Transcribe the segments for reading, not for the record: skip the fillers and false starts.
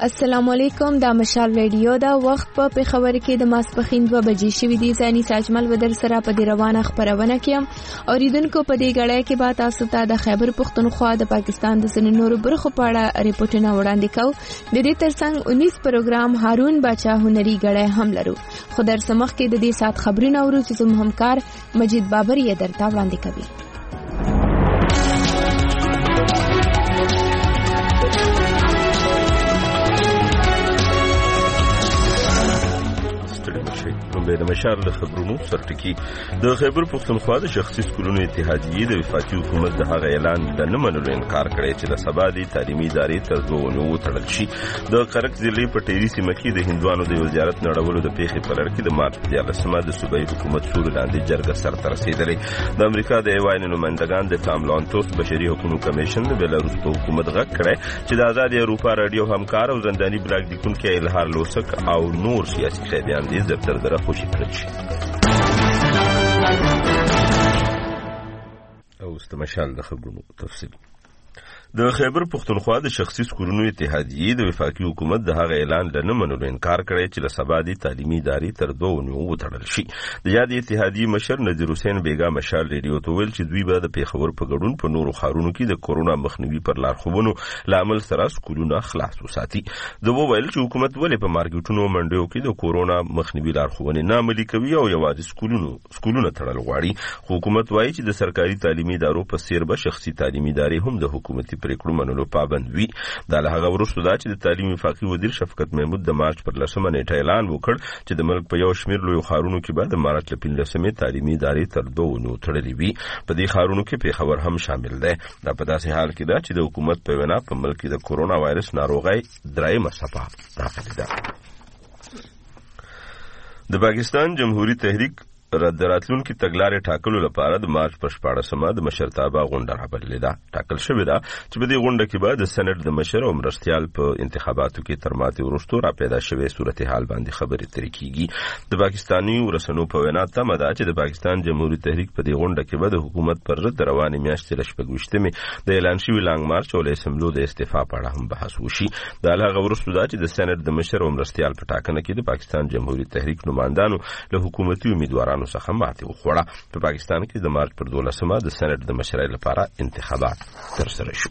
السلام علیکم. دا مشال ریډیو دا وخت په پېښور کې د ماسپښین 2 بجې شوې دي. ځاني ساجمل بدر سره په دې روانه خبرونه کې اوریدونکو په دې غړې کې به تاسو ته د خیبر پختونخوا د پاکستان د ځینو نورو برخو په اړه ریپورتونه وړاندې کوو. د دې ترڅنګ 19 پروګرام هارون باچا هنري غړې هم لرو. خو در سمخ کې د دې سات خبرونه اورو چې زموږ همکار مجید بابر یې درته وړاندې کوي. د مشال له خبرونو سرټکی د خیبر پختونخوا د شخصي سکولونو اتحادیې د وفاقي حکومت د هغه اعلان د نه منلو انکار کړی چې د سبا د تعلیمي ادارې تر 2 اونیو تړل شي. د کرک ضلع په ټيري سیمه کې د هندوانو د وزارت نړولو د پیښې په لړ کې د مارچ 13مه د صوبایي حکومت سور لاندې جرګه سرته رسیدلې. د امریکا د ایوان نمائندگان د ټام لانتوس بشري حقوقو کمیشن د بلاروس په حکومت غږ کړی چې د آزاد اروپا رادیو همکار او زنداني بلاک لیکونکي الهار لوسک او نور سیاسي قیدیان دې دفتر دره خوشي کړل شي. او استمشال د خبرونو تفصیل. د خیبر پختونخوا د شخصي سکولونو اتحادیې د وفاقي حکومت د هغه اعلان له نه منلو انکار کړی چې له سبا د تعلیمي ادارې تر 2 اونیو وتړل شي. د یاد اتحادیې مشر نذیر حسین بیگا مشال ریډیو ته ویل چې دوی به د پیښور په ګډون په نورو ښارونو کې د کورونا مخنیوي پر لارښوونو لامل سره سکولونه خلاص وساتي. د وویل چې حکومت ولې په مارکیټونو منډیو کې د کورونا مخنیوي لارښوونې نه عملي کوي او یوازې سکولونه تړل غواړي. حکومت وایي چې د سرکاري تعلیمي ادارو په څیر به شخصي تعلیمي ادارې هم د حکومتي پریکړو منلو پابند وي. دا له هغه وروسته دا چې د تعلیم وفاقي وزیر شفقت محمود د مارچ پر 10مه نیټه اعلان وکړ چې د ملک په یو شمېر لویو ښارونو کې به د مارچ له 15مې تعلیمي ادارې تر 2 اونیو تړلې وي. په دې ښارونو کې پیښور هم شامل دی. دا په داسې حال کې ده چې د حکومت په وینا په ملک کې د کورونا وایرس ناروغۍ درېیمه څپه راغلې ده. د پاکستان جمهوریت تحریک راتلونکي تګلارې ټاکلو لپاره د مارچ په 14مه د مشرتابه غونډه رابللې ده. ټاکل شوې ده چې په دې غونډه کې به د سېنات د مشر او مرستیال په انتخاباتو کې تر ماتې وروسته را پیدا شوې صورتحال باندې خبرې ترې کیږي. د پاکستاني رسنیو په وینا تمه ده چې د پاکستان جمهوریت تحریک په دې غونډه کې به د حکومت پر ضد روانې میاشتې له 28مې د اعلان شوي لانګ مارچ او اسمبلو د استعفا په اړه هم بحث وشي. دا له هغه وروسته ده چې د سېنات د مشر او مرستیال په ټاکنه کې د پاکستان جمهوریت تحریک نمائندانو له حکومتي امیدوارانو څخه ماتې وخوړه. په پاکستان کې د مارچ پر 12مه د سېنات د مشرۍ لپاره انتخابات ترسره شو.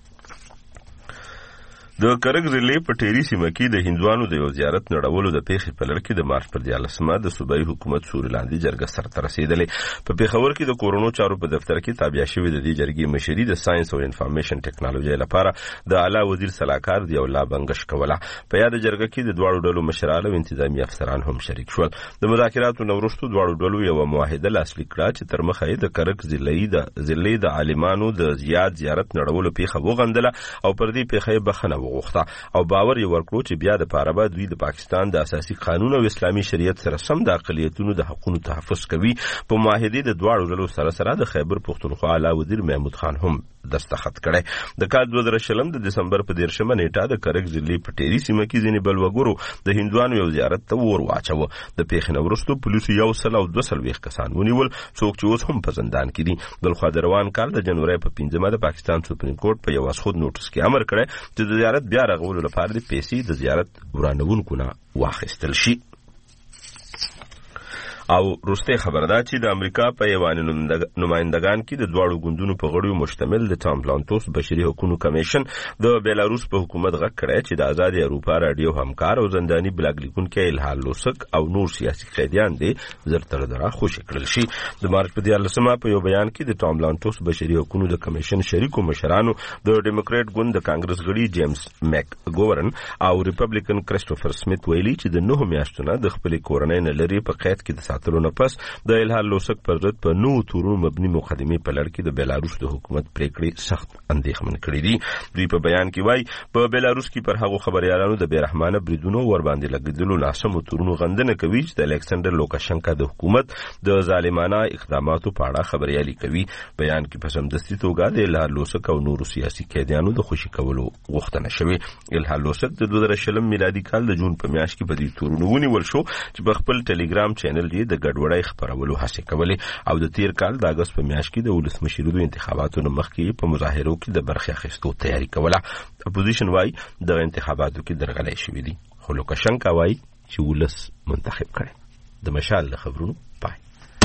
د کرک ضلع په ټيري سیمه کې د هندوانو د وزارت نړولو د پیښې په لړ کې د مارچ پر 13مه د صوبایي حکومت سور لاندې جرګه سرته رسیدلې. په پیښور کې د کورونا چارو په دفتر کې تابع شوی د دې جرګې مشري د ساينس او انفارمیشن ټیکنالوژي لپاره د اعلی وزیر صلاحکار دی الله بنگش کوله. په یاد جرګه کې د دواړو ډلو مشران او انتظامی افسران هم شریک شول. د مذاکراتو نوروستو دواړو ډلو یو معاهده لاسلیک کړه چې تر مخه د کرک ضلع د عالمانو د زیارت نړولو پیښه وغندله او پر دې پیښه بخنه وغوښته او باور یې ورکړو چې بیا د پاره به دوی د پاکستان د اساسي قانون او اسلامي شریعت سره سم د اقلیتونو د حقوقو تحفظ کوي. په معاهده د دواړو ډلو سره د خیبر پختونخوا اعلی وزیر محمود خان هم دستخط کړي. د کال 2020 د دسمبر په 13مه نیټه د کرک ضلع په ټيري سیمه کې ځینې بلوګورو د هندوانو یو زیارت ته ور واچو. د پیښې وروسته پولیسو 122 کسان ونیول، څوک چې اوس هم په زندان کې دي. بلخو د روان کال د جنوري په 15مه د پاکستان سپریم کورټ په یو خود نوټس کې امر کړی چې د زیارت بیا رغولو لپاره د پیسې د زیارت ورانوونکو نه واخیستل شي. او روسته خبر ده چې د امریکا په ایوان نمائندگان کې د دواړو ګوندونو په غړیو مشتمل د ټام لانتوس بشري حقوقو کمیشن د بیلاروس په حکومت غږ کړی چې د آزاد اروپا رادیو همکار او زنداني بلاک لیکونکي الهار لوسک او نور سیاسي قیدیان دي زرتر دره خوشی کړل شي. د مارچ په 13مه په یو بیان کې د ټام لانتوس بشري حقوقو د کمیشن شریکو مشرانو د ډیموکرات ګوند د کانګرس غړي جیمز میک ګورن او ریپبلیکن کریسټوفر سمیت ویلي چې د 9 میاشتونو د خپل کورنۍ نه لري په قید کې د ساتلو نه پس د الهار لوسک پر ضد په نو تورونو مبني مقدمې په لړ کې د بیلاروس د حکومت پریکړې سخت اندېښمن کړې دي. دوی په بیان کې وایي په بیلاروس کې پر هغو خبريالانو د بیرحمانه بریدونو ور باندې لګیدلو ناسمو تورونو غندنه کوي چې د الکسندر لوکاشنکا د حکومت د ظالمانه اقداماتو په اړه خبريالي کوي. بیان کې په سمدستي توګه د الهار لوسک او نورو سیاسي قیدیانو د خوشي کولو غوښتنه شوې. الهار لوسک د 2020 میلادي کال د جون په میاشت کې په دې تورونو ونیول شو چې په خپل ټلګرام چینل کې د ګډوډۍ خبرولو هڅه کولې او د تیر کال د اگست په میاشت کې د ولسمشرۍ انتخاباتو مخکې په مظاهرو کې د برخه اخیستو تیاری کوله. اپوزیشن وايي د انتخاباتو کې درغلۍ شوې دي، خو لوکاشنکا وايي چې ولس منتخب کړي. د مشال له خبرونو پای.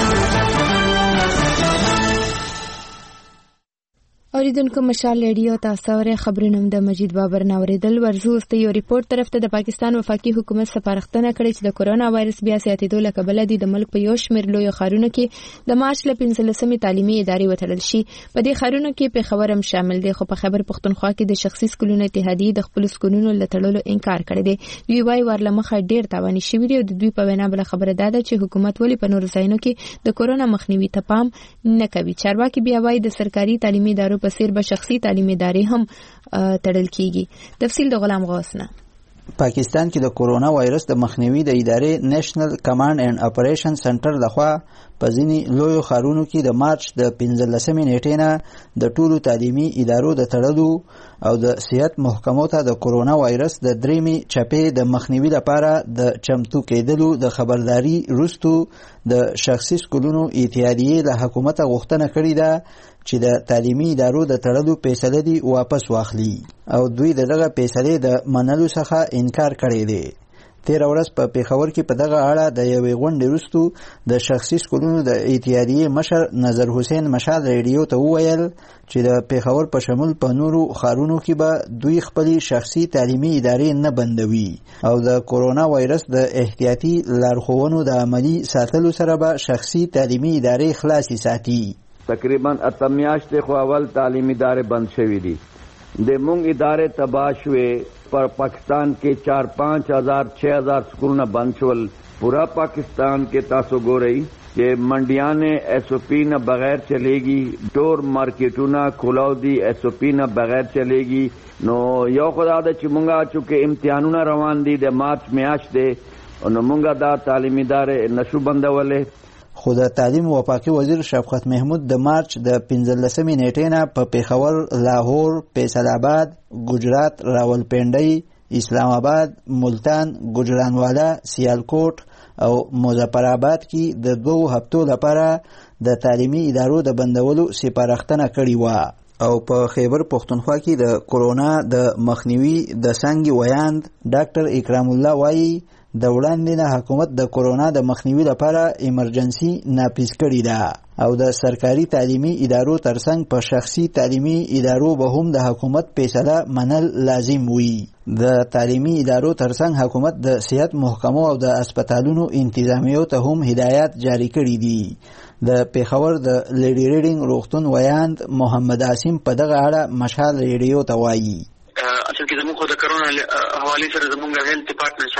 اوریدونکو مشال ریډیو تاسو اورئ خبرونه د مجید بابر نوریدل. ورزو است یو ریپورت طرف ته د پاکستان وفاقي حکومت سپارښتنه کړې چې د کورونا وایرس بیا زیاتېدو له کبله د ملک په یو شمېر لویو ښارونو کې د مارچ له 15 تعلیمي ادارې وتړل شي. په دې ښارونو کې پېښور هم شامل دی، خو په خیبر پښتونخوا کې د شخصي سکولونو اتحادیې د خپلو سکولونو له تړلو انکار کړی دی. دوی وايي ور له مخه ډېر تاواني شوي دي او د دوی په وینا بله خبره دا ده چې حکومت ولې په نورو ځایونو کې د کورونا مخنیوي ته پام نه کوي. چارواکي بیا وايي د سرکاري تعلیمي ادارو په څیر به شخصي تعلیمي ادارې هم تړل کیږي. تفصیل د غلام غوث نه. پاکستان کې د کورونا وایرس د مخنیوي د ادارې نېشنل کمانډ اینڈ اپریشن سنټر لخوا په ځینې لویو ښارونو کې د مارچ د 15 نیټې نه د ټولو تعلیمي ادارو د تړلو او د صحت محکمو ته د کورونا وایرس د درېمې چپې د مخنیوي لپاره د چمتو کېدلو د خبرداري وروستو د شخصي سکولونو اتحادیې له حکومته غوښتنه کړې ده چې د تعلیمي ادارو د تړلو فیصله دې واپس واخلي او دوی دغه فیصلې د منلو څخه انکار کړی دی. تیر ورځ په پېښور کې په دغه اړه د یوې غونډې وروسته د شخصي سکولونو د اتحادیې مشر نظر حسین مشال ریډیو ته وویل چې د پېښور په شمول په نورو ښارونو کې به دوی خپلې شخصي تعلیمي ادارې نه بندوي او د کورونا وایرس د احتیاطي لارښوونو د عملي ساتلو سره به شخصي تعلیمي ادارې خلاصې ساتي. تقریبا اتمیاشتې خو اول تعلیمي ادارې بند شوي دي. د مونږ ادارې تباه شوې. پر پاکستان کې 4-5 ہزار 6 ہزار سکولونه بند شول. پورا پاکستان کې تاسو ګورئ چې منډیانې ایس او پی نه بغیر چلےږي، ټول مارکیټونه کھولاو دي ایس او پی نه بغیر چلےږي. نو یو خدا ده چې مونږه چونکې امتحانونه روان دي د مارچ میاشت دی نو مونږه دا تعلیمي ادارې نشو بندولې. خو د تعلیم وفاقي وزیر شفقت محمود د مارچ د 15 نیټې نه په پېښور، لاهور، فیصل آباد، ګجرات، راولپنډۍ، اسلام آباد، ملتان، ګجرانوالا، سیالکوټ او مظفر آباد کې د 2 هفتو لپاره د تعلیمي ادارو د بندولو سپارښتنه کړې وه او په خیبر پښتونخوا کې د کورونا د مخنیوي د څانګې ویاند ډاکټر اکرام الله وایي د وړاندې نه حکومت د کورونا د مخنیوي لپاره ایمرجنسي نافذ کړې ده او د سرکاري تعلیمي ادارو ترڅنګ په شخصي تعلیمي ادارو به هم د حکومت فیصله منل لازم وي. د تعلیمي ادارو ترڅنګ حکومت د صحت محکمو او د اسپیټالونو انتظامیو ته هم هدایات جاری کړي دي. د پېښور د لیډي ریډینګ روغتون ویاند محمد عاصم په دغه اړه مشال ریډیو ته وایي اصل کې زموږ د کرونا حواله سره زموږ هیلث ډپارټمنټ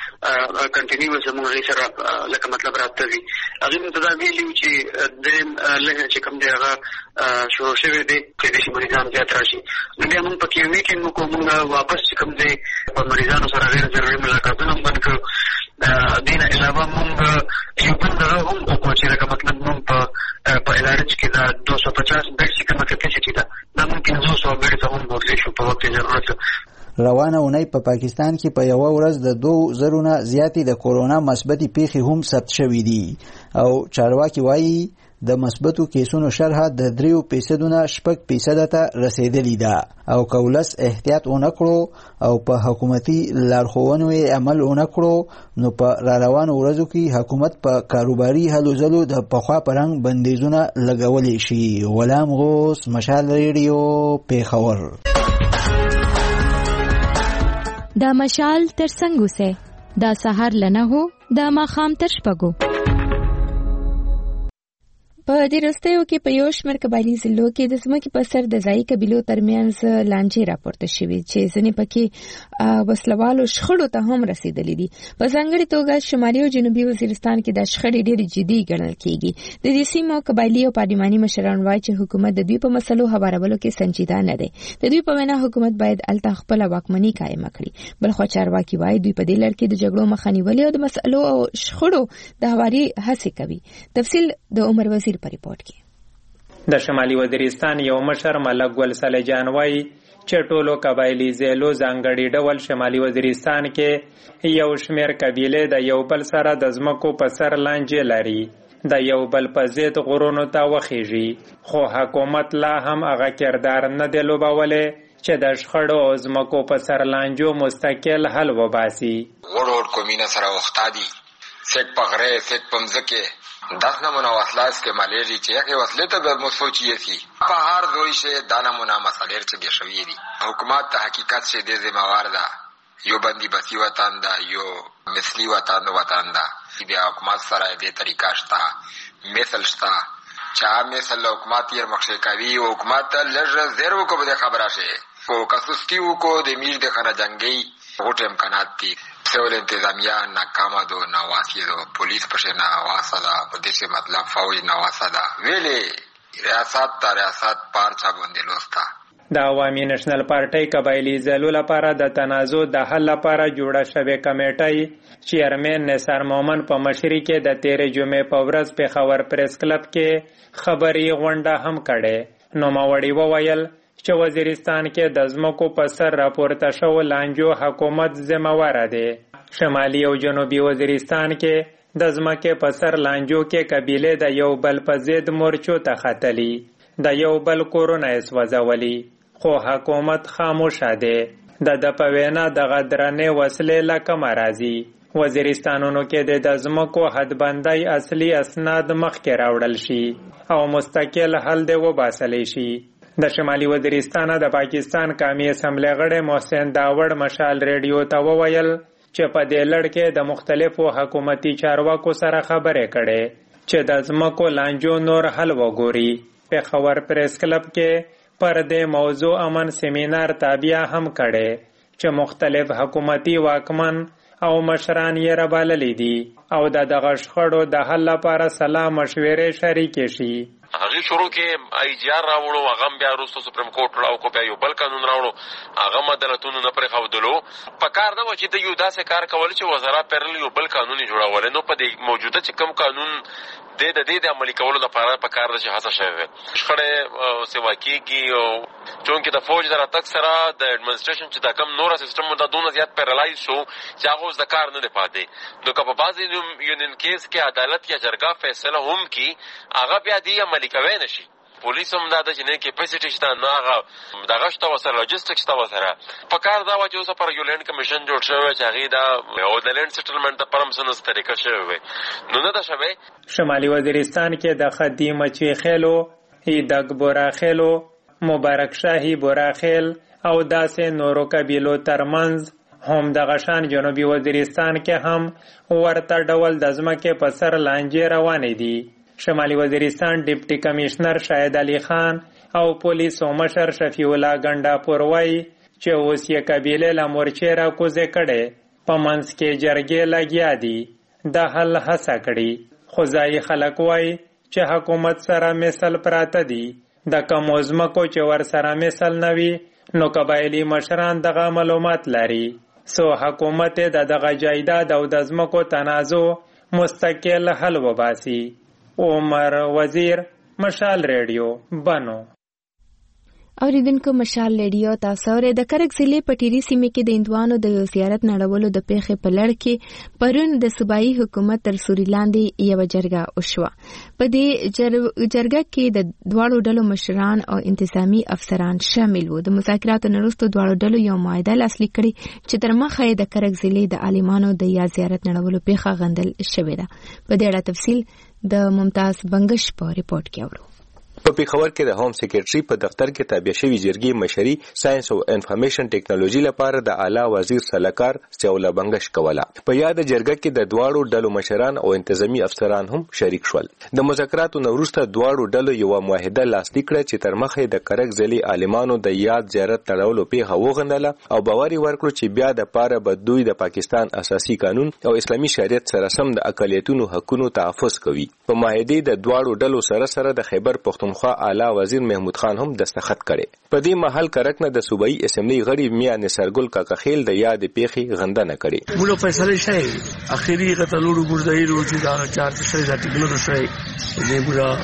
سره کنټینیوس زموږ سره لکه مطلب راته وي. هغه متداوی لیو چې د لږه چې کوم دی هغه شروع شوی دی چې د مریضانو زیات راشي. نو بیا موږ په کې ویکند موږ واپس چې کوم دی په مریضانو سره غیر ضروري ملاقاتونه بند کړو. دین علاوه موږ یو بند هم وکړو چې لکه مطلب موږ په علاج کې دا 250 بیډ چې کومه کیپاسټي ده دا موږ 500 بیډ ته هم بوتلی شو په وخت ضرورت. روانه اونۍ په پاکستان کې په یوه ورځ د 2000 نه زیاتې د کورونا مثبتې پیښې هم ثبت شوي دي او چارواکي وایي د مثبتو کیسونو شرحه د 3% نه 6% ته رسیدلې ده او که ولس احتیاط ونه کړو او په حکومتي لارښوونو یې عمل ونه کړو نو په راروانو ورځو کې حکومت په کاروباري هلو ځلو د پخوا په رنګ بندیزونه لګولی شي. غلام غوث، مشال ریډیو، پېښور. دا مشال تر څنګه وسه دا سحر لنه هو دا ماخام تر شپږو. په دې وروستیو کې په یو شمېر قبایلي ضلعو کې د ځمکې په سر د ځایي قبیلو ترمنځ لانجې راپورته شوې چې ځینې پکې وسلوالو شخړو ته هم رسیدلې دي. په ځانګړې توګه شمالي او جنوبي وزیرستان کې د شخړې ډېرې جدي ګڼل کېږي. د دې سیمو قبایلي او پارلماني مشران وایي چې حکومت د دوی په مسلو هوارولو کې سنجیده نه دی. د دوی په وینا حکومت باید الته خپله واکمني قایمه کړي. بلخوا چارواکي وایي دوی په دې لړ کې د جګړو مخه نیولې او د مسلو او شخړو د هواري هڅې کوي. تفصیل د عمر وزیر په ریپورت کې. د شمالي وزیرستان یو مشر ملک ګل صالح جان وایي چې ټولو قبایلی ځایلو ځانګړي ډول شمالي وزیرستان کې یو شمېر قبیلې د یو بل سره د ځمکو په سر لانجې لري، د یو بل په ضد غرونو ته وخیږي، خو حکومت لا هم هغه کردار نه دی لوبولی چې د شخړو او ځمکو په سر لانجو مستقل حل وباسي. غړ قومونه سره وخته دي، څوک په غره څوک په مځکه داس نمونه وسله استعمالېږي چې هغې وسلې ته به مو سوچیږي شي په هر ځای شی دا نمونه مسالې چې شوي دي. حکومت ته حقیقت چې دې ذمہوار ده، یو بندي بسی وطن ده، یو مثلی وطن ده. د حکومت سره دې طریقه شته، مثل شته چې مثل حکومت یې مخشې کوي، حکومت لږ زیر وکړو به د خبره شي کو کسستی وکړو د میر د خانه جنګي غوټ امکانات دي. سول انتظامیه ناکامه دو، نواسیه دو، پولیس پشه نواسه ده، په دې چې مطلب فوج نواسه ده، ویلې ریاست تا ریاست پارچا بوندې لوسته. د عوامي نېشنل پارټۍ قبایلي ځایلو لپاره د تنازع د حل لپاره جوړه شوې کمیټۍ چیرمن نثار مومن په مشرۍ کې د تېرې جمعې په ورځ پېښور پریس کلب کې خبري غونډه هم کړې. نوموړي وویل چې وزیرستان کې د ځمکو په سر راپورته شوو لانجو حکومت ذمہوار دی. شمالي او جنوبي وزیرستان کې د ځمکې په سر لانجو کې قبیلې د یو بل په ضد مورچو ته ختلي، د یو بل کورونه یې سوځولي، خو حکومت خاموشه دی. د په وینا دغه درنې وسلې له کومه راځي؟ وزیرستانونو کې د ځمکو حدبندۍ اصلي اسناد مخکې راوړل شي او مستقل حل دی وباسلی شي. د شمالي وزیرستان د پاکستان قومي اسمبلی غړی محسن داوړ مشال ریډیو ته وویل چې په دې لړ کې د مختلفو حکومتي چارواکو سره خبرې کړې چې د ځمکو لانجو نور حل وګوري. پېښور پریس کلب کې پر دې موضوع امن سیمینار تابعه هم کړې چې مختلف حکومتي واکمن او مشران یې رابللي دي او دغه شخړو د حل لپاره سلا مشورې شریکې شي. هغه شروع کې ایجار راوړو، هغه بیا وروسته سپریم کورټ راو کو بیا یو بل قانون راوړو، هغه عدالتونو نه پرې خودلو. په کار دا و چې د یو داسې کار کول چې وزارت پرل یو بل قانون جوړول، نو په دې موجوده چې کوم قانون د دې عملي کولو لپاره په کار د هڅه شوی شخړې سیوا کېږي. او چونکې د فوج در تک سره د اډمنسټریشن چې دا کم نور سیستم د دونه زیات پیرالایز شو چې هغه د کار نه دی پاتې، نو که په بعضې یونین کیس کې عدالت یا جرګه فیصله هم کی هغه بیا دې عملي کوی نه شي. پولیس هم دا ده چې نه کیپاسټي شته، نه هغه دغه شته ورسره لاجسټک شته ورسره. په کار دا وه چې اوس پر یو لینډ کمیشن جوړ شوی چې هغې دا او د لینډ سیټلمنټ دپاره هم څه طریقه شوی وی، نو نه ده شوی. شمالي وزیرستان کې د خدي مچي خیلو، ایدک بورا خیلو، مبارک شاهي بورا خیل او داسې نورو قبیلو ترمنځ هم دغه شان جنوبي وزیرستان کې هم ورته ډول د ځمکې په سر لانجې روانې دي. شمالي وزیرستان ډیپټي کمشنر شاهد علي خان او پولیسو مشر شفیع الله ګنډاپور وایي چې اوس یې قبیلې له مورچې راکوزې کړې، په منځ کې جرګې لګیا دي، د حل هڅه کړي. خو ځایي خلک وایي چې حکومت سره مثل پراته دي، د کمو ځمکو چې ورسره مثل نه وي نو قبایلي مشران دغه معلومات لري، سو حکومت د دغه جایداد او د ځمکو تنازع مستقل حل وباسي. عمر وزیر، مشال ریډیو، بنو. اوریدونکو مشال ریډیو تاسو اورئ. د کرک ضلع په ټیری سیمه کې د هندوانو د یو زیارت نړولو د پیښې په لړ کې پرون د صوبایي حکومت تر سوري لاندې یو جرګه وشوه. په دې جرګه کې د دواړو ډلو مشران او انتظامی افسران شامل وو. د مذاکراتو نه وروسته دواړو ډلو یو معاهده لاسلیک کړې چې تر مخه یې د کرک ضلع د عالمانو د یا زیارت نړولو پیښه غندل شوې ده. په دې اړه تفصیل د ممتاز بنگش په ریپورت کې اورو. په پیښور کې د هوم سیکریټري په دفتر کې تابع شوی جرګې مشري ساينس او انفارمیشن ټیکنالوژي لپاره د اعلی وزیر سلاکار سیوله بنگش کوله. په یاد جرګه کې د دواړو ډلو مشران او انتظامی افسران هم شریک شول. د مذاکراتو نه وروسته دواړو ډلو یو معاهده لاسلیک کړه چې تر مخه د کرک ضلع عالمانو د یاد زیارت تړولو پیښه وغندله او باور ورکړو چې بیا د پاره به دوی د پاکستان اساسي قانون او اسلامي شریعت سره سم د اقلیتونو حقوقو تحفظ کوي. په معاهده د دواړو ډلو سره د خیبر پختونخوا اعلی وزیر محمود خان هم دستخط کړي. په دې محل کرک نه د صوبایي اسمبلی غړي میا نثرګل کاکخیل د یاد پیښې غندنه کړي. موږ فیصله شي اخیری قتلولو ګرځایلو چې دا چار څه د ټیکنالوژي شي دې ګورا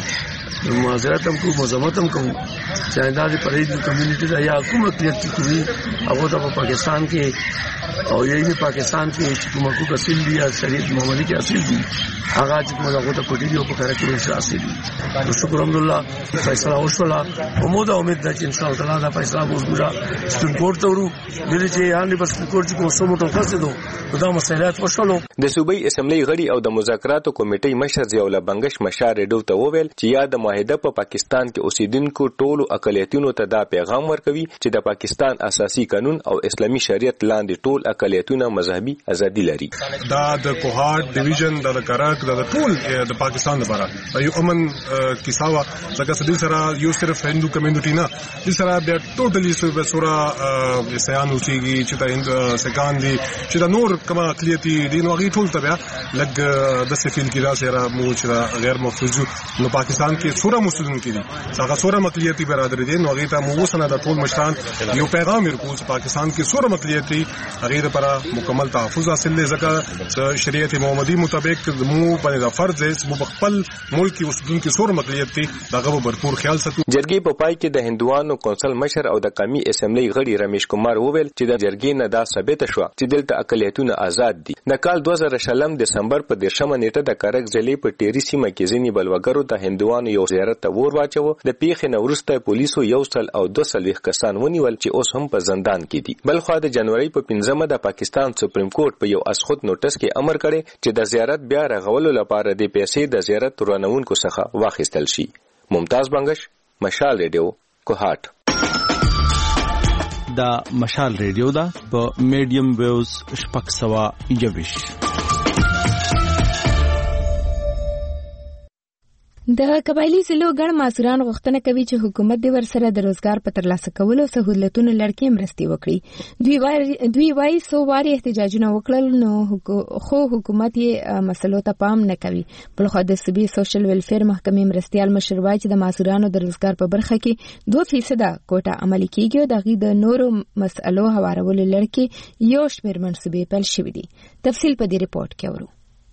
معذرت هم کو مذمت هم کوو چې دا د پرېږدي کمیونټي دا یا کوم اقلیت چې کوي هغه ته په پاکستان کې او یې پاکستان کې چې کوم حقوق اصل دي یا شریعت محمدي کې اصل دي هغه چې موږ هغه ته پټي دی او په کار کې ورسره اصل دي. شکر الحمدلله فیصله وشوله. امید ده چې ان شاء الله تعالی دا فیصله وشي. سپریم کورټ ته ورو د چې یان په سپریم کورټ کې کوم څه موټر فسدو دا مسایلات وشولو. د صوبایي اسمبلی غړي او د مذاکراتو کمیټې مشر ضیاءالله بنگش مشار ریډیو ته وویل چې یا د معاهده په پاکستان کې اوسیدونکو ټولو اقلیتونو ته دا پیغام ورکوي چې د پاکستان اساسي قانون او اسلامي شریعت لاندې ټول اقلیتونه مذهبي ازادي لري. دا د کوهات ډیویژن د کرک د ټول د پاکستان لپاره یو امن کیساوه ځکه چې سره یو صرف هندو کمیونټي نه د سره د ټوټلی سورا سیان اوسېږي چې د هند سکان دي چې د نور کما اقلیتي دي نو غي ټول تبع لګ د سفیل کې را سره مو چې غیر محفوظ نو پاکستان کې سورا مسلمان کې دي هغه سورا اقلیتي برادر دي نو غي ته مو وسنه د ټول مشران یو پیغام ورکول چې پاکستان کې سورا اقلیتي هغه لپاره مکمل تحفظ حاصل لږه شریعت محمدي مطابق مو باندې فرض ہے مو خپل ملک کې اوسیدونکو سورا اقلیتي دغه برپور خیال ساتو. جرګې په پای کې د هندوانو کونسل مشر او د قومي اسمبلی غړي رمیش کمار وویل چې د جرګې نه دا ثابت شو چې دلته اقلیتونه آزاد دي. د کال 2020 دسمبر په 10 نیټه د کرک ضلع په ټيري سیمه کې ځینې بلوګرو د هندوانو یو زیارت ته ور واچو. د پیښې نه وروسته پولیسو 102 کسان ونیول چې اوس هم په زندان کې دي. بلخو د جنوري په 15 د پاکستان سپریم کورټ په یو اسخط نوټس کې امر کړی چې د زیارت بیا رغولو لپاره د پیسې د زیارت رانونکو څخه واخیستل شي. ممتاز بنگش، مشال ریډیو، کوهات. دا مشال ریډیو دا په میډیم ویوز 621. د قبایلی ضلعو ګڼ مسؤلان غوښتنه کوي چې حکومت د ورسره د روزګار په ترلاسه کولو سہولتونو لړکې مرستې وکړي. دوی وايي څو واري احتجاجونه وکړل نو خو حکومت یې مسلو ته پام نه کوي. بلخو د صوبې سوشل ویلفیر محکمې مرستیال مشر وايي چې د مسؤلانو د روزګار په برخه کې 2% کوټه عملي کیږي او دغه د نورو مسلو هوارولو لړکې یو شمېر منصوبې پیل شوې دي. تفصیل په دې ریپورت کې اورو.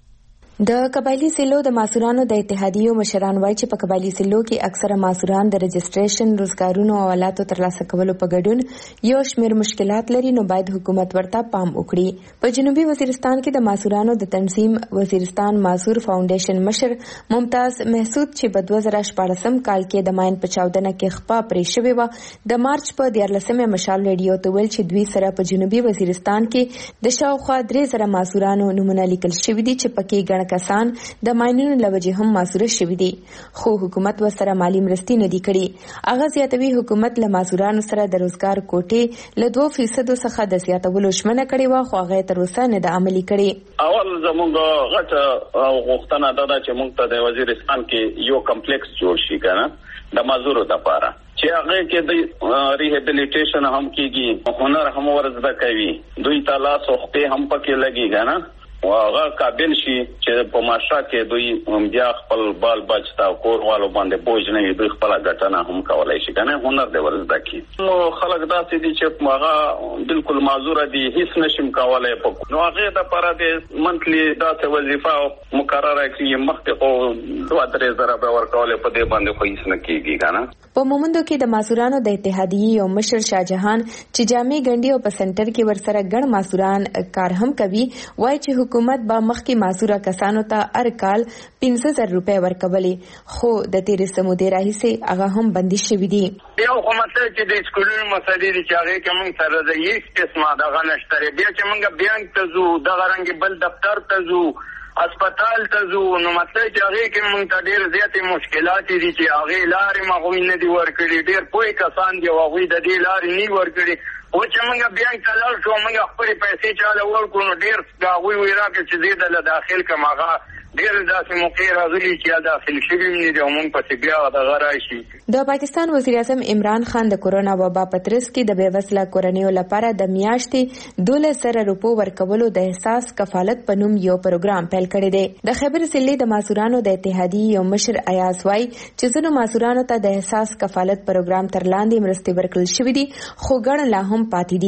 د قبایلی ضلعو د مسؤلانو د اتحادیو مشران وایي چې په قبایلی ضلعو کې اکثره مسؤلان د رجسټریشن روزګارونو او حالاتو ترلاسه کولو په ګډون یو شمېر مشکلات لري نو باید حکومت ورته پام وکړي. په جنوبي وزیرستان کې د مسؤلانو د تنظیم وزیرستان معذور فاونډیشن مشر ممتاز محسود چې په 2014 کال کې د ماین په 14 کې خپا پرې شوې و د مارچ په 14 مشال ریډیو ته ویل چې دوی سره په جنوبي وزیرستان کې د شاوخوا 3000 مسؤلانو نمونه لیکل شوي دي چې پکې ګڼ کسان د ماینونو لوجې هم معذور شوي دي خو حکومت ورسره مالی مرستې نه دي کړي. هغه زیاتوي حکومت له معذورانو سره د روزګار کوټې له 2% څخه د زیاتولو ژمنه کړې وه خو هغه تر اوسه نه ده عملي کړې. اول زموږ غټه غوښتنه ده چې موږ ته د وزیرستان کې یو کمپلیکس جوړ شي کنه د معذورو لپاره چې هغه کې د ریهابیلیټیشن هم کیږي هنر هم ورزده کوي دوی تعالی سوخته هم پکې لګي کنه هغه قابل شي چې په معاشره کې دوی بیا خپل بال بچتا کور والو باندې بوج نه دوی خپل ګټنه هم کولای شي کنه هنر دی ورزده کی. نو خلک داسې دي چې هغه بالکل معذور دي هیڅ نشم کولای په نو هغه د لپاره د منتلی داسې وظیفه مقرره کړي مخکې او 2-3 زره به ورکول په دې باندې خو هیڅ نه کیږي کنه. په مومندو کې د مسؤلانو د اتحادیې یو مشر شاهجهان چې جامع ګنډي او په سنټر کې ورسره ګڼ مسؤلان کار هم کوي وایي چې حکومت با مخکې معذوره کسانو ته هر کال 15000 روپۍ ورکولې خو د تیرې سمودې راهیسې هغه هم بندي شوي دي. یو خو مطلب چې د سکولونو مسلې دي چې هغې کې موږ سره د هیڅ قسمه دغه نشته بیا چې موږ بینک ته ځو دغه رنګې بل دفتر ته ځو اسپیټال ته ځو نو مطلب چې هغې کې موږ ته ډېر زیاتې مشکلات دي چې هغې لارې هغوی نه دي ورکړي ډېر پوه کسان دي او هغوی د دې لارې نه ورکړي او چې موږ بینک ته لاړ شو موږ خپلې پیسې چاله ورکړو نو ډېر د هغوی وایي راکړه چې زه دله داخل کړم هغه ډېر داسې موقع راغلي چې داخل شوي نه دي او موږ پسې بیا دغه راشي. د پاکستان وزیر اعظم عمران خان د کورونا وبا په ترڅ کې د بېوزله کورنیو لپاره د میاشتې 1200 روپو ورکولو د احساس کفالت په نوم یو پروګرام پیل کړی دی. د خیبر ضلع د مسؤلانو د اتحادیې یو مشر ایاز وايي چې ځینو مسؤلانو ته د احساس کفالت پروګرام تر لاندې مرستې ورکړل شوې دي خو ګڼ لا هم پاتې دي.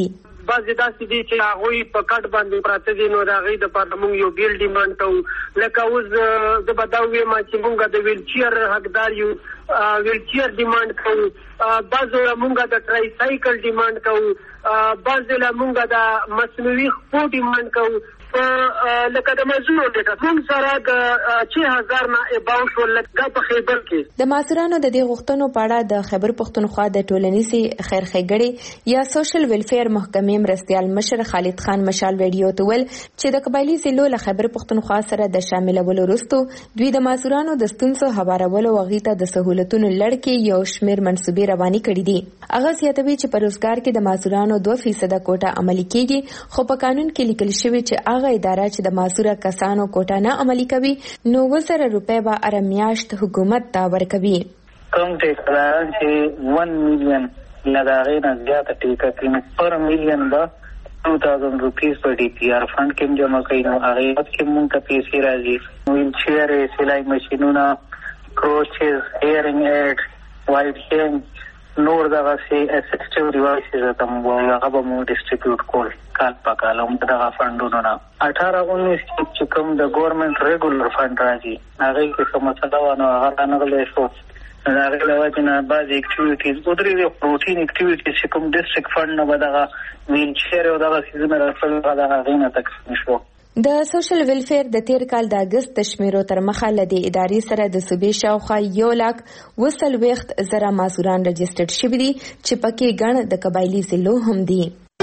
بعضې داسې دي چې هغوی په کټ باندې پراته دي، نو د هغې دپاره موږ یو بیل ډیمانډ کوو. لکه اوس زه به دا ووایم چې موږ د ویلچیر حقدار یو، ویلچیر ډیمانډ کوو. بعضو موږ د ټرایسایکل ډیمانډ کوو، بعضې له موږ د مصنوعي خپو ډیمانډ کوو. لکه د مزونو ډیټا موږ سره د 6000 نه اباو شول لکه په خیبر کې. د مازرانو د دې غوښتنو په اړه د خیبر پښتونخوا د ټولنیزې خیرخېګړې یا سوشل ویلفیر محکمې مرستیال مشر خالد خان مشال ویډیو ته ویل چې د قبایلی ضلعو له خیبر پښتونخوا سره د شاملولو وروسته دوی د مازرانو د ستونزو هوارولو او هغې ته د سهولتونو لړ کې یو شمېر منصوبې روانې کړي دي. هغه زیاتوي چې په روزګار کې د مازرانو 2% کوټه عملي کېږي، خو په قانون کې لیکل شوی چې هغه اداره چې د مازوره کسانو کوټه نه عملي کوي نو 1000 روپۍ به هر میاشت حکومت ته ورکوي. کوم ټیکداران چې 1 میلیون نه د هغې نه زیاته ټیکه کوي پر میلیون به 2000 روپیز په ډي پی آر فنډ کې جمع کوي، نو هغې وخت کې مونږ ته پیسې راځي. ویلچیر، سلای مشینونه، کروچز، هیرنګ ایډ، وایټ هینډ، نور دغسې اسسټیو ډیوایسز ته موږ وایو، هغه به موږ ډسټریبیوټ کول کال په کال هم دغه فنډونو نه. 18-19 کې چې کوم د ګورنمنټ ریګولر فنډ راځي هغې کې څه مسله وه نو هغه رانغلی شو. د هغې له وجې نه بعضې اکټیویټیز ودرېدې، روټین اکټیویټیز چې کوم ډسټرکټ فنډ نه به دغه ویلچیر او دغه څیزونه راتلل هغه د هغې نه تقسیم شو. د سوشل ویلفیر د تیر کال د اگست د شمیرو تر مخه له دې ادارې سره د صوبې شاوخوا 1,40,000 مازوران رجسټرډ شوي دي چې پکې ګڼ د قبایلي ضلعو هم دي.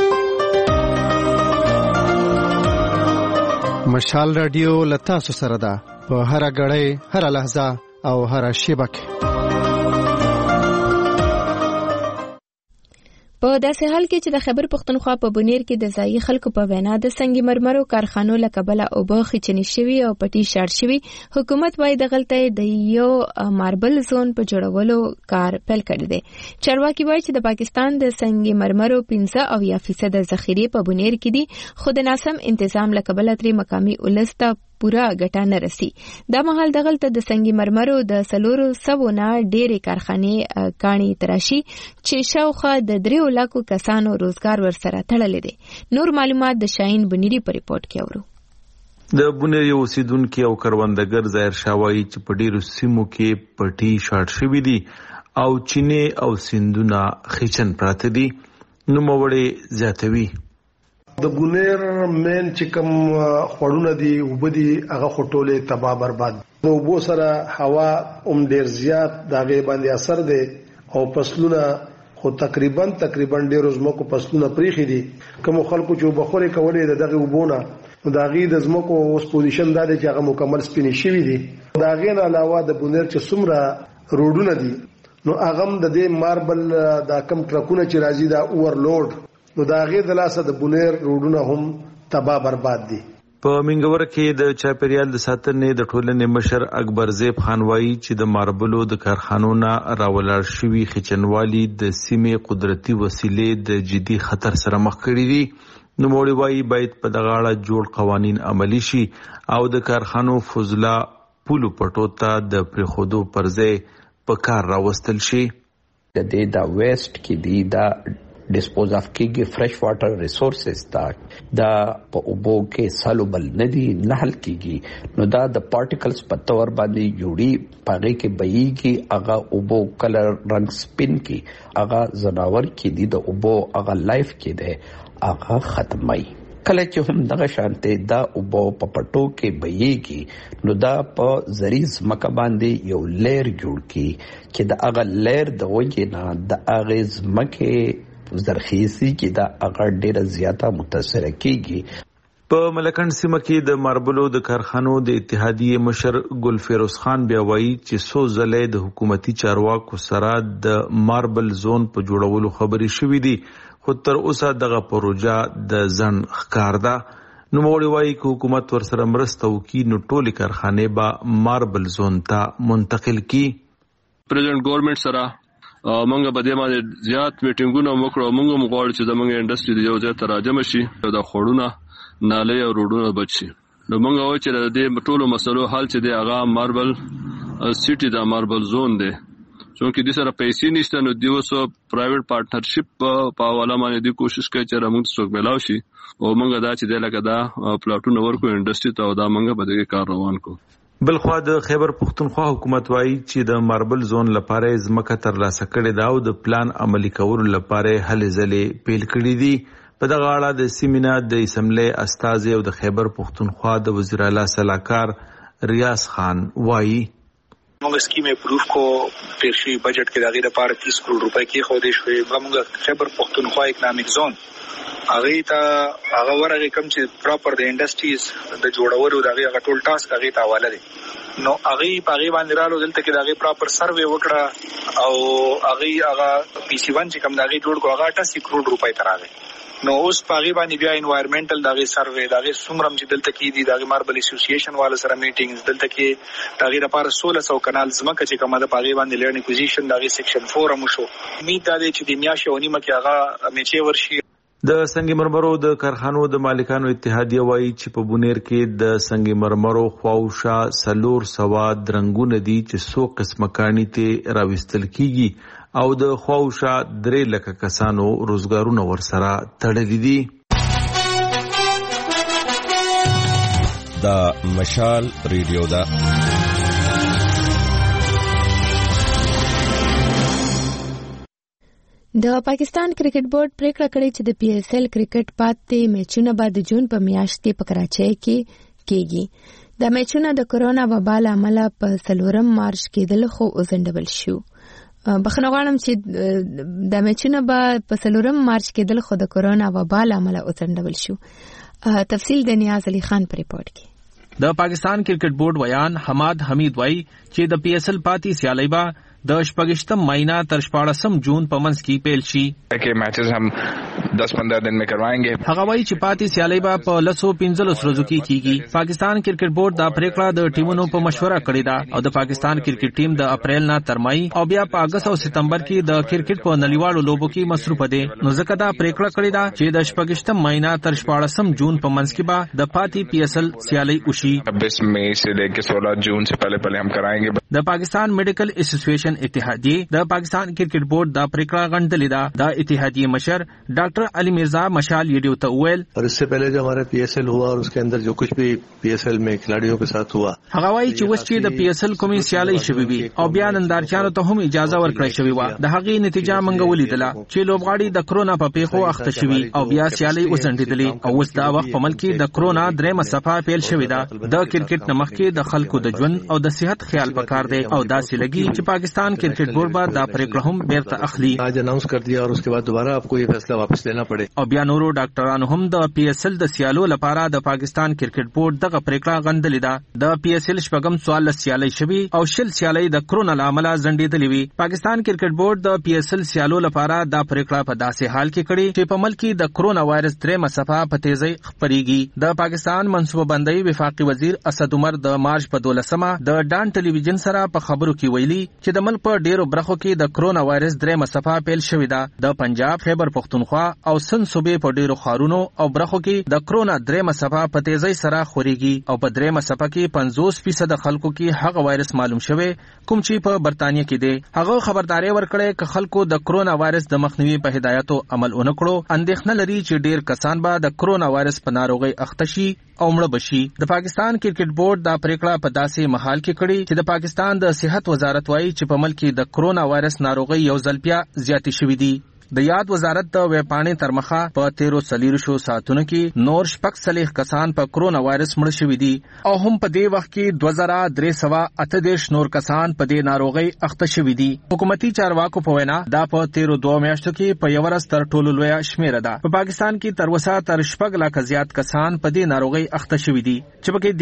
مشال رادیو لتاسو سره ده په هر غړی، هر لحظه او هر شیبه کې. په داسې حال کې چې د خیبر پښتونخوا په بونیر کې د ځایي خلکو په وینا د سنگ مرمرو کارخانو له کبله اوبه خچنې شوي او پټي شاړ شوي، حکومت وايي دغلته د یو ماربل زون په جوړولو کار پیل کړی دی. چارواکي وايي چې د پاکستان د سنگ مرمرو 15% ذخیرې په بونیر کې دي، خو د ناسم انتظام له کبله ترې مقامي ولس ته پورا ګټه نه رسي. دا مهال دغلته د سنگ مرمرو د 400 نه ډېرې کارخانې کاڼي تراشي چې شاوخوا د 3 لکو کسانو روزګار ورسره تړلی دی. نور معلومات د شاهین بنيري په ریپورت کې اورو. د بونیر یو اوسیدونکي او کروندګر ظاهر شاوایي چې په ډېرو سیمو کې پټي شاړ شوي دي او چینې او سیندونه خیچن پراته دي. نوموړی زیاتوي د بونیر مین چې کوم خوړونه دي وبدي هغه خټولې تباہ برباد. نو وبو سره هوا ډیر زیات داغه باندې اثر دی او فصلونه خو تقریبا ډیر زمکو فصلونه پریخي دي. کوم خلکو چې بخوري کولې دغه وبونه داغه د زمکو اوس پوزیشن دا دی چې هغه مکمل سپینې شوی دي. داغه نه علاوه د بونیر چې څومره روډونه دي نو هغه د دې ماربل دا کم ټرکونه چې راځي دا اوورلوډ نو دا غي د لاسه د بونیر روډونه هم تباہ برباد دي. په منګور کې د چاپیریال د ساتنې د ټولنې مشر اکبر زیب خان وایي چې د ماربلو د کارخانو نه راولاړ شوي خچنوالي د سیمې قدرتي وسیلې د جدي خطر سره مخ کړي دي. نوموړی وایي باید په دغه اړه جوړ قوانین عملي شي او د کارخانو فضله پولو پټو ته د پرېښودو پر ځای په کار راوستل شي. د دې دا ویسټ کې دی دا ډیسپوز اف کېږي، فرش واټر ریسورسز دا په اوبو کې سالوبل نه دي، نه حل کېږي، نو دا د پارټیکلز په تور باندې جوړي پاغې کې بهیږي، هغه اوبو کلر رنګ سپین کې هغه زناور کې دي، د اوبو هغه لایف کې دی هغه ختمي. کله چې هم دغه شانته دا اوبو په پټو کې بهیږي نو دا په زریز مکه باندې یو لیر جوړ کی چې د هغه لیر د وجې نه د هغه مکه زرخیزي کې دا هغه ډیره زیاته متاثر کیږي. په ملکند سیمه کې د ماربلو د کارخانو د اتحادیې مشر ګل فیروز خان بیا وایي چې څو ځله د حکومتي چارواکو سره د ماربل زون په جوړولو خبرې شوې دي، خو تر اوسه دغه پروژه د ځنډ ښکار ده. نوموړی وایي که حکومت ورسره مرسته وکړي نو ټولې کارخانې به ماربل زون ته منتقل کړي. پریزیډنټ ګورنمنت سره مونږ به دې باندې زیات میټینګونه وکړو. مونږ هم غواړو چې زموږ انډسټري د یو ځای ته راجمع شي او د خوړونه نالۍ او روډونه بچ شي. نو مونږ وایو چې د دې ټولو مسلو حل چې دی هغه ماربل سیټي دا ماربل زون دی څوک دې سره پیسې نشته نو دیو سو پرایویټ پارټنرشپ په حواله باندې د کوشش کوي چې موږ څوک ملاو شي او موږ دا چې د لکه دا پلاټونه ورکو انډستری ته او دا موږ به د کار روان کو. بلخوا د خیبر پختونخوا حکومت وایي چې د ماربل زون لپاره ځمکه ترلاسه کړې ده او د پلان عملي کولو لپاره هلې ځلې پیل کړې دي. په دغه اړه د سیمینار د اسمبلی استازي او د خیبر پختونخوا د وزیر اعلی سلاکار ریاض خان وایي موږ سکیم اپروف کو تیر شي بجټ کې دغه لپاره 30 کروڑ روپے کې خو دې شوې موږ خیبر پختونخوا اکونومیک زون هغه ورغه کوم چې پراپر د انډستریز د جوړولو دغه ټول ټاسک هغه ته حواله دي نو هغه په هغه باندې رالو دلته کې دغه پراپر سروې وکړه او هغه پی سی 1 چې کوم دغه جوړ کو هغه 88 کروڑ روپے تراغه نو اوس پاغي باندې بیا انوایرنمنټل دغه سروې دغه سومرم چې دلته کې دي دغه ماربل اسوسییشن والو سره میټینګز دلته کې دغه لپاره 1600 کنال زمکه چې کومه د پاغي باندې لرنی پوزیشن دغه سیکشن 4 هم شو امید ده چې د میاشتې ونیمه کې هغه میچې ورشي. د سنگ مرمرو د کارخانو د مالکانو اتحادیه وایي چې په بونیر کې د سنگ مرمرو خواوشا 400 درنګونه دي چې 100 قسمه کانی ته راوستل کیږي او د خواوشا 3 لک کسانو روزګارونه ورسره تړلي دي. دا مشال ریډیو دا د پاکستان کرکټ بورډ پریکړه کړې چې د پی ایس ایل کرکټ پاتې میچونه به د جون په میاشت کې په کراچۍ کې کېږي. د میچونه د کرونا وبا له امله په 4 مارچ کېدل خو وزندبل شو. بخښنه غواړم چې د میچونه به په 4 مارچ کېدل خو د کرونا وبا له امله وزندبل شو. تفصیل د نیاز علي خان په ریپورت کې. د پاکستان کرکټ بورډ ویان حماد حمید وایي چې د پی ایس ایل پاتې سیالۍ به د 28 مئی تر 14 جون په منځ کې پیل شي. کې میچز هم 10-15 दिन में करवाएंगे. هغه وایي چې پاتې سیالۍ به په 15 ورځو کې کیږي. پاکستان کرکټ بورډ دا پریکړه د ټیمونو په مشوره کړې ده او د پاکستان کرکټ ټیم د اپریل نه تر مئی او بیا په اگست او ستمبر کې د کرکټ په نړیوالو لوبو کې مصروف دي. نو ځکه دا پریکړه کړې ده چې د 28 مئی تر 14 جون په منځ کې به د پاتې پی ایس ایل سیالۍ وشي. 26 مئی سے لے کے 16 جون سے پہلے ہم کرائیں گے. د پاکستان میډیکل اسوسییشن اتحادیه د پاکستان کرکټ بورډ دا پریکړه غندلې ده. د اتحادیه مشر ډاکټر علي مرزا مشال ریډیو ته وویل اور اس سے پہلے جو ہمارا پی ایس ایل ہوا اور اس کے اندر جو کچھ بھی پی ایس ایل میں کھلاڑیوں کے ساتھ ہوا هغه وایي چې اوس چې د پی ایس ایل کومې سیالۍ شوې وي او بیا نندارچیانو ته هم اجازه ورکړې شوې وه د هغې نتیجه موږ ولیدله چې لوبغاړي د کرونا په پیښو اخته شوي او بیا سیالۍ وځنډېدلې او اوس دا وخت په ملک کې د کرونا 3مه څپه پیل شوې ده. د کرکټ نه مخکې د خلکو د ژوند او د صحت خیال پکار دی او داسې لګي چې پاکستان کرکټ بورډ به دا پریکړه هم بیرته اخلي. آج اناؤنس کر دیا اور اس کے بعد دوبارہ آپ کو یہ فیصلہ واپس لینا پڑے. او بیا نورو ډاکټرانو هم د پی ایس ایل د سیالو لپاره د پاکستان کرکټ بورډ دغه پریکړه غندلې ده. د پی ایس ایل شپږم 14 سیالۍ شوي او 10 سیالۍ د کرونا له امله ځنډېدلې وي. پاکستان کرکټ بورډ د پی ایس ایل سیالو لپاره دا پریکړه په داسې حال کې کړې چې په ملک کې د کرونا وایرس 3مه څپه په تیزۍ خپرېږي. د پاکستان منصوبه بندۍ وفاقي وزیر اسد عمر د مارچ په 12مه د ډان ټلویزیون سره په خبرو کې ویلي چې د ملک په ډیرو برخو کې د کرونا وایرس 3مه څپه پیل شوې ده. د پنجاب، خیبر پختونخوا او سند صوبې په ډیرو ښارونو او برخو کې د کرونا 3مه څپه په تیزۍ سره خورېږي او په 3مه څپه کې 50% خلکو کې هغه وایرس معلوم شوی کوم چې په برتانیې کې دی. هغه خبرداري ورکړې چې خلکو د کرونا وایرس د مخنیوي په هدایتو عمل ونکړو اندېښنه لري چې ډیر کسان به د کرونا وایرس په ناروغي اخته شي او مړه بشي. د پاکستان کرکټ بورډ دا پریکړه په داسې مهال کې کړې چې د پاکستان د صحت وزارت وایي چې په ملک کې د کرونا وایرس ناروغي یو ځل بیا زیاتې شوې دي. د یاد وزارت د ویبپاڼې تر مخه په 13 ساعتونو کې نور 46 کسان په کرونا وایرس مړ شوي دي او هم په دې وخت کې 2338 نور کسان په دې ناروغي اخته شوي دي. حکومتي چارواکو په وینا دا په 13 میاشتو کې په یو ورځ تر ټولو لویه شمیره ده. په پاکستان کې تر اوسه تر 6 لک زیات کسان په دې ناروغي اخته شوي دي چې پکې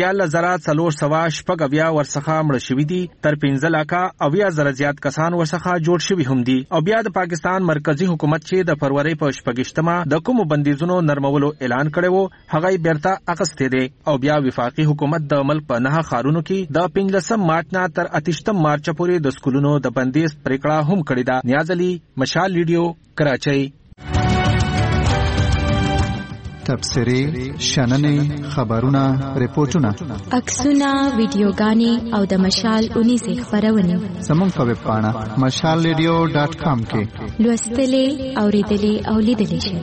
14,480 ورڅخه مړ شوي دي. تر 15 لک 80,000 زیات کسان ورڅخه جوړ شوي هم دي. او بیا د پاکستان مرکزی حکومت چې د فروری په 28مه د کومو بندیزونو نرمولو اعلان کړی وو هغه بیرته اخیستی دی او بیا وفاقي حکومت د ملک په 9 ښارونو کې د 15 مارچ نه تر 28 مارچ پورې د سکولونو د بندیز پریکړه هم کړې ده. نیاز علي، مشال ریډیو، کراچۍ. تبصرې شننې خبرونه ریپورتونه عکسونه ویډیوګانې او د مشال 19 خبرونه زموږ په ویب پاڼه mashalradio.com کې لوستلې اوریدلې او لیدلې شئ.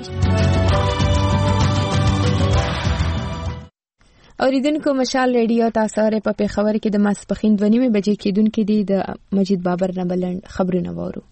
اوریدونکو مشال ریډیو تاسو لپاره په پیښور کې د ماسپخین 2:30 بجې کېدونکې دي د مجید بابر نه بلند خبرونه وورو.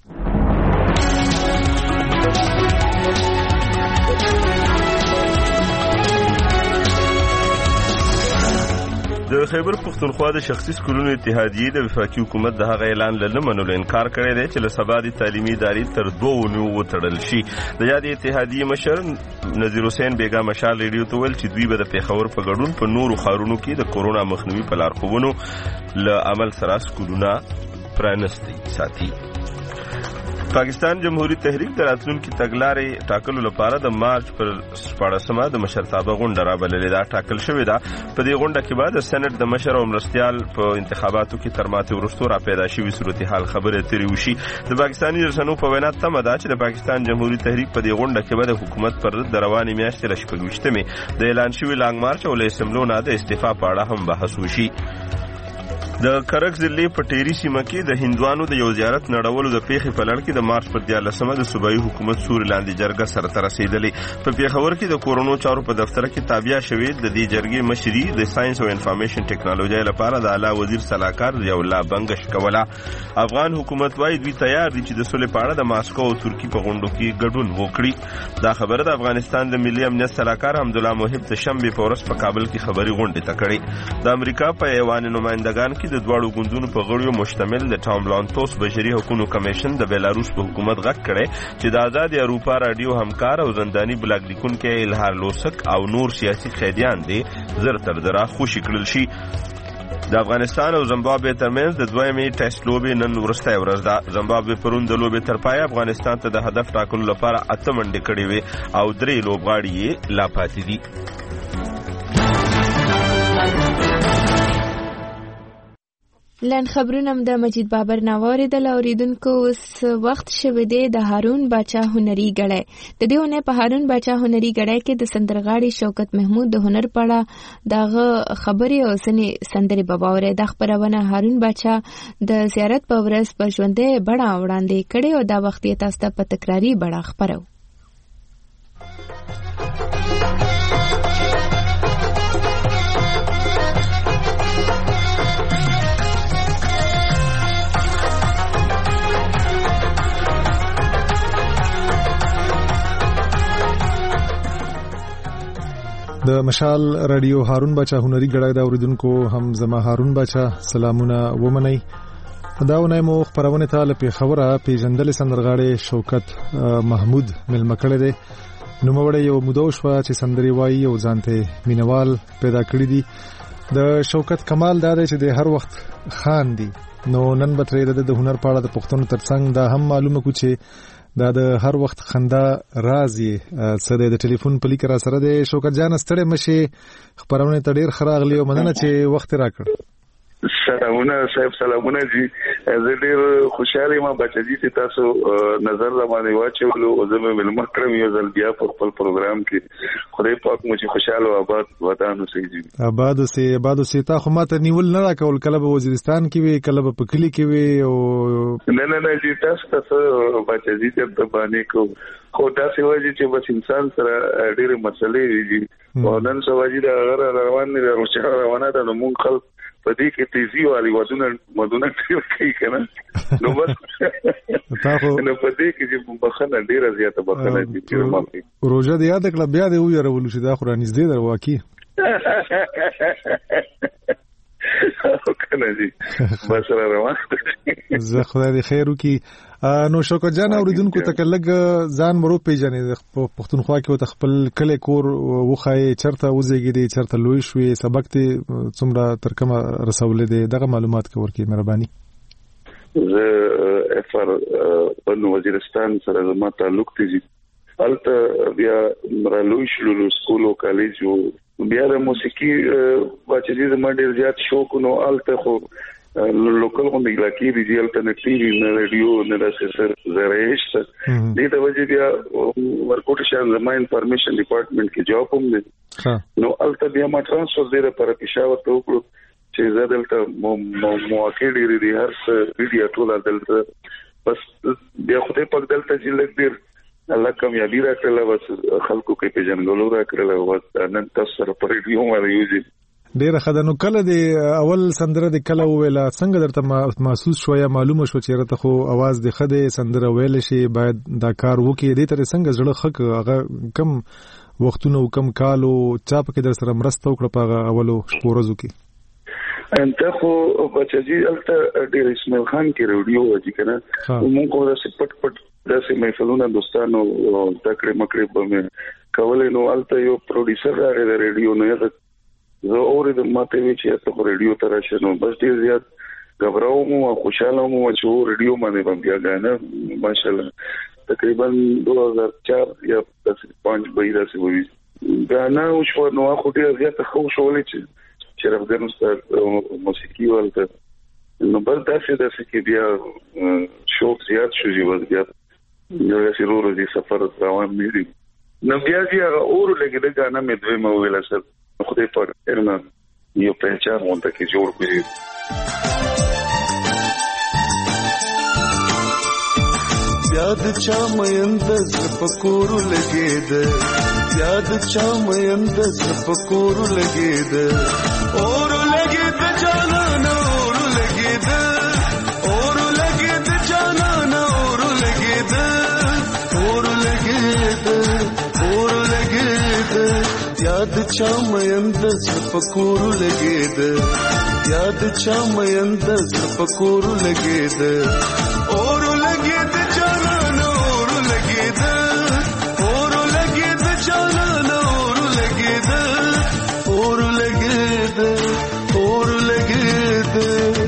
د خیبر پختونخوا د شخصي سکولونو اتحادیې د وفاقي حکومت د هغه اعلان له منلو انکار کړی دی چې له سبا د تعلیمي ادارې تر 2 اونیو وتړل شي. د یادې اتحادیې مشر نذیر حسین بیگا مشال ریډیو ته ویل چې دوی به د پیښور په ګډون په نورو ښارونو کې د کورونا مخنیوي په لارښوونو له عمل سره سکولونه پرانیستي ساتي. پاکستان جمهوریت تحریک د راتلونکي تګلارې ټاکلو لپاره د مارچ پر 14مه د مشرتابه غونډه رابللې ده. ټاکل شوې ده په دې غونډه کې به د سېنات د مشر او مرستیال په انتخاباتو کې تر ماتې وروسته را پیدا شوې صورتحال خبرې اترې وشي. د پاکستاني رسنیو په وینا تمه ده چې د پاکستان جمهوریت تحریک په دې غونډه کې به د حکومت پر ضد د روانې میاشتې له 26مې د اعلان شوي لانګ مارچ او له اسمبلو نه د استعفا په اړه هم بحث وشي. د کرک ضلع په ټيري سیمه کې د هندوانو د یو زیارت نړولو د پیښې په لړ کې د مارچ پر 14مه د صوبایي حکومت سوري لاندې جرګه سره رسیدلې. په پیښور کې د کورونو چارو په دفتر کې تابع شوې د دې جرګې مشري د ساينس او انفارمیشن ټیکنالوژي لپاره د اعلی وزیر صلاحکار ضیاء الله بنگش کوله. افغان حکومت وايي دوی تیار دي چې د صلح په اړه د ماسکو او ترکی په غونډو کې ګډون وکړي. دا خبره د افغانستان د ملي امنیت صلاحکار حمدالله موحب د شنبه په ورځ په کابل کې خبري غونډه تکړه. د امریکا په ایوان نمائندگان کې د دوړو ګوندونو په غړیو مشتمل د ټام لانتوس بشري حقوقو کمیشن د بیلاروس په حکومت غږ کړي چې د آزاد اروپا رادیو همکار او زنداني بلاګ لیکونکو الهار لوسک او نور سیاسي قیدیان دي زر تر دره خوشي کړل شي. د افغانستان او زیمبابوې ترمنځ د دویمې ټیسټ لوبې نن وروستۍ ورځ ده. زیمبابوې پرون د لوبې تر پای افغانستان ته د هدف ټاکلو لپاره 8 منډې کړې وې او 3 لوبغاړي یې لا پاتې دي. لن خبرونه د مجید بابر ناوړي د اوریدونکو اوس وخت شوه دی د هارون باچا هنري غړې. د دې ونه په هارون باچا هنري غړې کې د سندرغاړي شوکت محمود د هنر پړه دغه خبري او سنې سندري باباوره د خبرونه هارون باچا د زیارت په ورځ په ژوندې بڑا وړاندې کړي او دا وخت یې تاسو ته په تکراری بڑا خبرو. د مشال رادیو هارون باچا هنري غړای دا اوریدونکو هم زما هارون باچا سلامونه ومني. داونه مو خبرونه ته لپاره خبره پیژندل سندرغاړي شوکت محمود ملمکړه دي. نو موړی یو مودوش وا چې سندري وایي او ځانته مینوال پیدا کړی دي. د شوکت کمال دا دی چې د هر وخت خان دي. نو نن به ترې د هنر پاړه د پښتون ترڅنګ دا هم معلومه کو چې دا د هر وخت خندا رازي سره د ټلیفون په لیک را سره د شوکت جان ستړي مشي خبرونه ته ډیر خراغلی او مننه چې وخت راکړ. سلامونه صاحب سلامونه جی زه ډیر خوشاله ما بچی چې تاسو نظر زمانه واچولو او زموږ ملما کرم یو ځل بیا په خپل پروګرام کې خدای پاک مو چې خوشاله او آباد وطن اوسئ جی. آباد اوسئ تا خو ماته نیول نه راکول کله په وزیرستان کې وي کله په کلی کې وي او نه جی تاسو بچی ته د باندې کو خو تاسو وایي چې بس انسان سره ډېر مسلې دي او نن سواجی دا روانه ده نو مونږ خلک په دې کې تیزی والی مدونه کوي کنه نو بس نو په دې کې چې بخنه ډیره زیاته بخنه دي روزه دې یاد کړه بیا دې وې رولوشي دا خورانې زده در واقعي کنه دي بس روان زه خدای دې خیر وکي. نو شوکت جان اوریدونکو ته لګ ځان مرو پیژنې پښتونخوا کې او خپل کله کور وخای چرته وزګيدي چرته لوي شوې سبق ته څومره ترکمه رسولې دي دغه معلومات کوي کې مهرباني. زه افر په وزیرستان سره زما تعلق دي البته بیا مرلوي شلو سکول او کالج او بیا د موسیقي واچې زما ډیر زیات شوق نو البته خو لوکل غونډه علاقې دي چې الټرنیټیو نه ریډیو نه راسر زریش دې د وجه بیا ورکوټ شان زما انفارمیشن ډپارټمنټ کې جواب هم دي نو الته بیا ما ترانسفر دی پر پېښور ته وکړو چې زه دلته موقع لري هر څه ویډیو ټول دلته بس بیا خو دې په دلته چې لګ الله کامیابی راکړله بس خلکو کې په جنګلو راکړله او نن تاسو سره په ریډیو باندې یوځي ډیره خدانو کله دی اول سندره د کله ویلا څنګه درته محسوس شو یا معلومه شو چې راته خو आवाज د خده سندره ویل شي باید دا کار وکړي دې تر څنګه زړه خک هغه کم وختونو کم کالو چا په کې در سره مرسته وکړه په اولو شپورزو کې انته خو بچی الته ډیر اسماعیل خان کې ریډیو وځي کنه موږ کو دا پټ پټ داسې محفلونه دوستانو تکړه مکړه به مې کولې نو الته یو پروډوسر راغی د ریډیو نه زه اورید ماته وی چې ته ریډیو ته راشې نو بس ډیر زیات غبراو مو خوشاله مو چې ریډیو باندې بیا غاڼه ماشاءالله تقریبا 2004 یا 5 بایدا سي وی غاڼه او شو نو خو ډیر زیات خو شولې چې رفګان استاد موسیقي ولته نو بل داسې کې بیا شوق زیات شو چې بیا نو یې سرور دي سفر روان دي نو بیا چې اور لګیدل غاڼه مې دوی مو ویل سر خدای پاک ارنا یو پہچان مونته کې جوړ کړی یاد چا مېند سپکور لګید یاد چا مېند سپکور لګید اور لګید جانان اور لګید اور لګید جانان اور لګید اور لګید اور لګید یاد چا مېند سپکور لګید یاد چا مېند سپکور لګید اور لګید جانان اور لګید اور لګید جانان اور لګید اور لګید اور لګید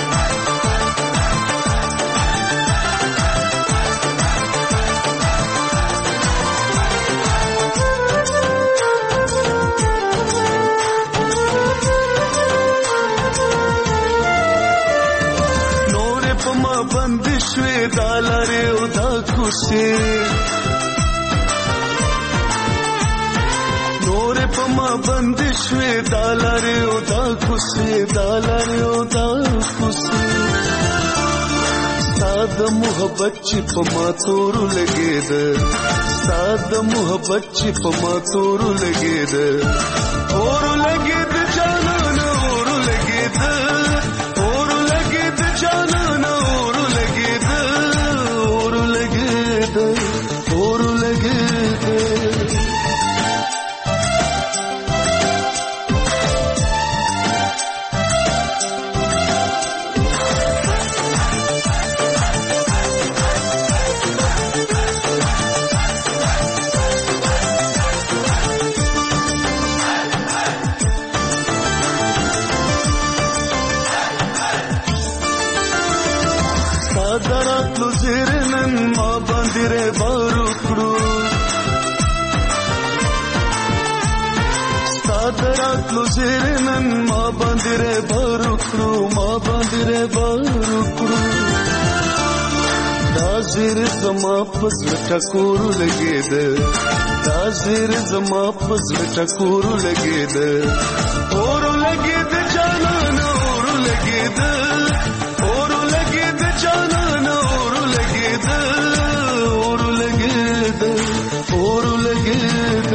بندشوي دالاره او دا کوسي نور په ما بندشوي دالاره او دا کوسي دالاره او دا کوسي ساد محبت چې په ما تور لګید ساد محبت چې په ما تور لګید اور لګید جانان اور لګید اور لګید جانان اور لګید صادرات لو زیرنن ما باندې بارو کړو صادرات لو زیرنن ما باندې بارو کړو ما باندې بارو کړو دا زیر زما پس ټکور لګید دا زیر زما پس ټکور لګید اور لګید جانان اور لګید اور لګید جانان اور لګید اور لګید اور لګید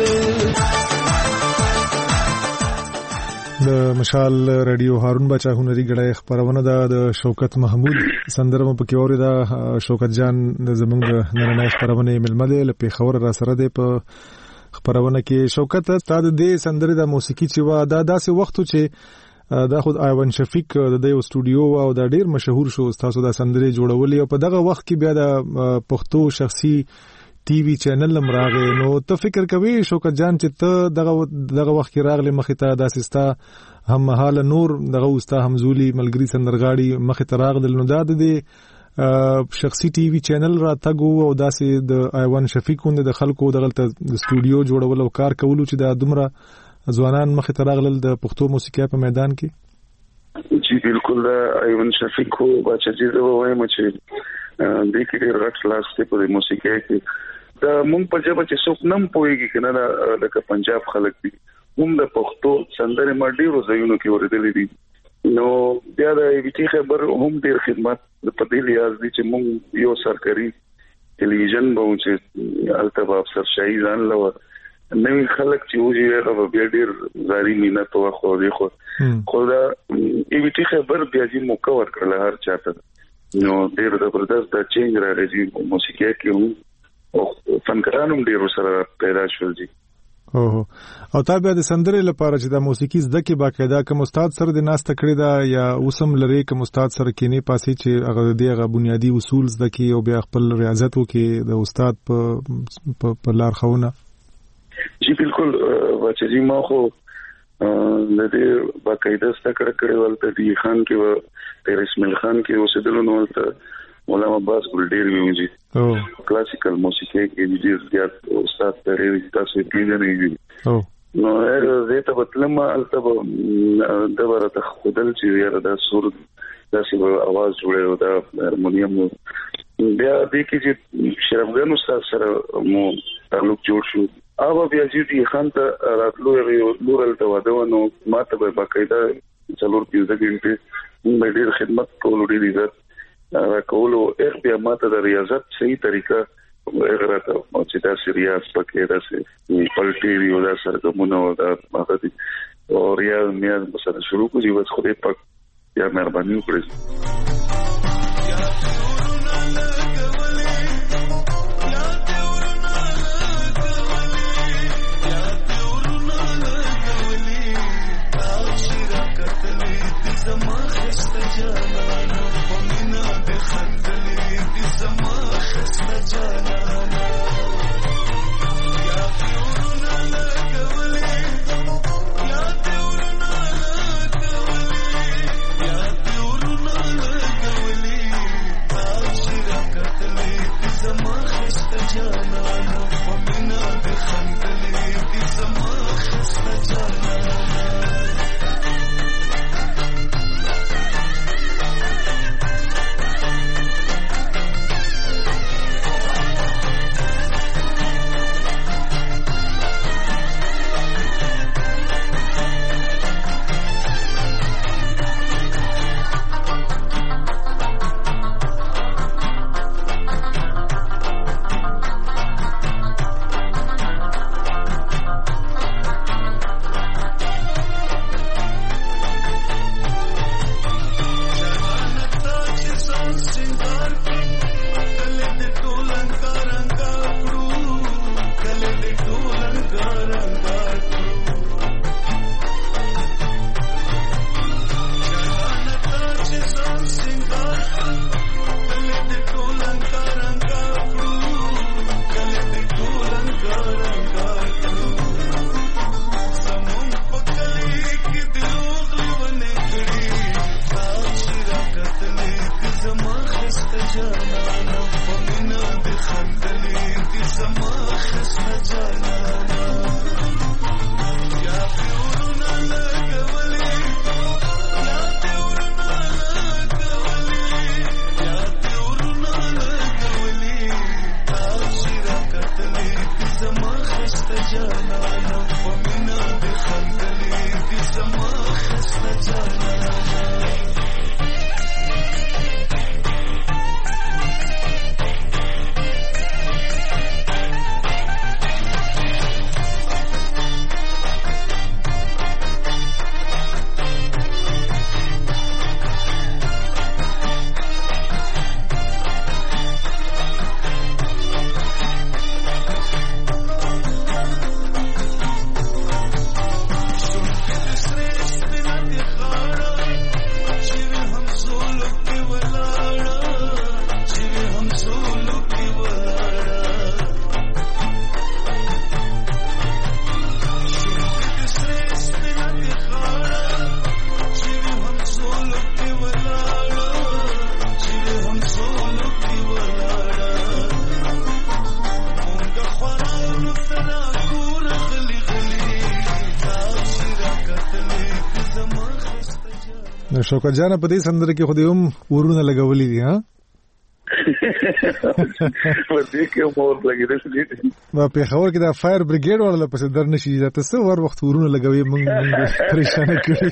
د مشال رادیو هارون بچا هنري غړای خبرونه د شوکت محمود سندره په کې اوري دا شوکت جان د زمونږ د نننۍ خبرونه ملمده له پیښور را سره دی په خبرونه کې شوکت استاد د سندره د موسیقي چې وا دا داسې وخت چې دا خود ایوان شفیق د یو استودیو او دا ډیر مشهور شو تاسو د سندره جوړولې او په دغه وخت کې بیا د پښتو شخصي ټي وي چینل لمراغه نو ته فکر کوي شوکت جان چې ته دغه وخت کې راغله مخې ته د اسستا هم حال نور دغه وستا همزولي ملګری سندرغاړي مخې ته راغله نو د شخصي ټي وي چینل را تګو او داسې د ایوان شفیقوند د خلکو دغه استودیو جوړول او کار کولو چې د دومره ځوانان مخې ته راغله د پښتو موسیقي په میدان کې چې جی بالکل دا ایون شفیق کو بچی دا وایم چې د کې ډېر غټ لاس ته په موسیقي کې دا مونږ په ژبه چې څوک نم پويږي کنه دا لکه پنجاب خلک دي مونږ د پښتو سندره مړ ډیرو ځایونو کې ورېدلې دي نو بیا د ویټي خبر هم ډېر خدمت د پدې لیاز دي چې مونږ یو سرکاري ټلویزیون به چې البته افسر شاهي ځان لو نوې خلک چې وږي هغه بیا ډېر زاري مينت او خو دا ویټي خبر بیا چې موقع ورکړل هر چاته نو ډېر زبردست د چینج راغی موسیقي کې هم او فنکارانو ډېر سره پیدا شول دي او تابع د سندرې لپاره چې د موسیقي زده کې باقاعده کوم استاد سره د ناس تکړه دا یا اوسم لري کوم استاد سره کینی پاسې چې هغه دغه بنیادی اصول زده کې او بیا خپل ریاضت وکي د استاد په لار خونه جی بالکل چې ما خو د دې باقاعده ستکړه کړې ولته دی خان کې و اسماعیل خان کې اوسېدل نو ولته مولانا عباس ګلډیر ویونجی کلاسیکل موسیقي کې ډېر زیات استاد پرې تاسو پیژنئ نو زه ته بتلم البته د ورته خدل چې یاره د سور داسې आवाज جوړه دا هارمونیم بیا د کې چې شرفګن استاد سره مو تعلق جوړ شو او بیا چې خان ته راتلو یو لورل ته ودونو ماته به باقاعده څلور 15 غنټه مې ډېر خدمت کولو ډېر عزت راکولو بیا ماته د ریاضت صحیح طریقه غراته او چې دا ریاض پکې راځي پلټي یو دا سرګمونه او دا ماته دي او ریاض مې مثلا شروع کوي وس خو دې پک یا مهرباني وکړئ شوکت جان په دې سندره کې خو دې هم ورونه لګولې دي ها ورته کې مور لګیدل دي ما په خبر کې دا فایر بریګیډ ولا په در نشي ځته څو وخت ورونه لګوي موږ پریشان کړی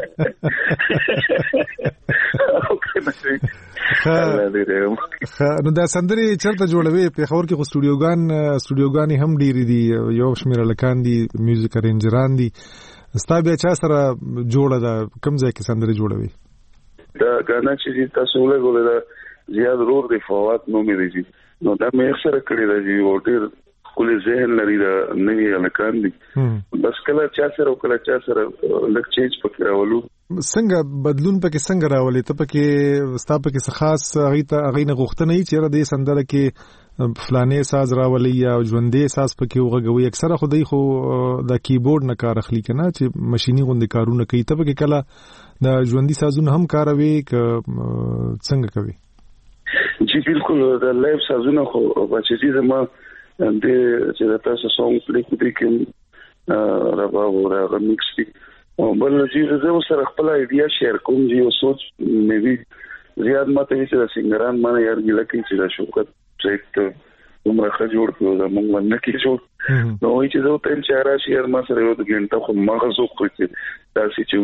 نو دا سندري چرته جوړوي په خبر کې خو سټوډیوګان هم ډېری دي یو شمیر لکان دي میوزیک ارینجران دي ستا بیا چا سره جوړه ده کوم ځای کې سندري جوړوي دا غانا چې تاسو ولګول دا زیاد رور دی فوات نو مې دی نو دا مې اکثر کړی دا چې ورته کله ذهن لري دا نوی لکان دي بس کله چا سره لک چینج پکې راولو څنګه بدلون پکې څنګه راولي ته پکې ستا پکې خاص غینه غوښتنه ای چې را دې سندره کې فلانه ساز راولي یا ژوندې ساز پکې وغږوي اکثره خدای خو د کیبورډ نه کار اخلي کنه چې ماشيني غوندې کارونه کوي ته پکې کله د ژوندې سازونه هم کاروي ک څنګه کوي جی بالکل د لایو سازونه خو بچی زما د چې تاسو سونګ پلی کوي کوم راو را میکس دي او بل چې زه سره خپل ایډیا شیر کوم چې او سوچ مې وی زیات ماته چې سنگران باندې یار ګل کې چې دا شوکت پروجیکټ عمره خجوړ کړو دا موږ باندې کې جوړ نو چې زه ته چې راشي یار ما سره یو د ګنټه خو ما غوښتل چې تاسو چې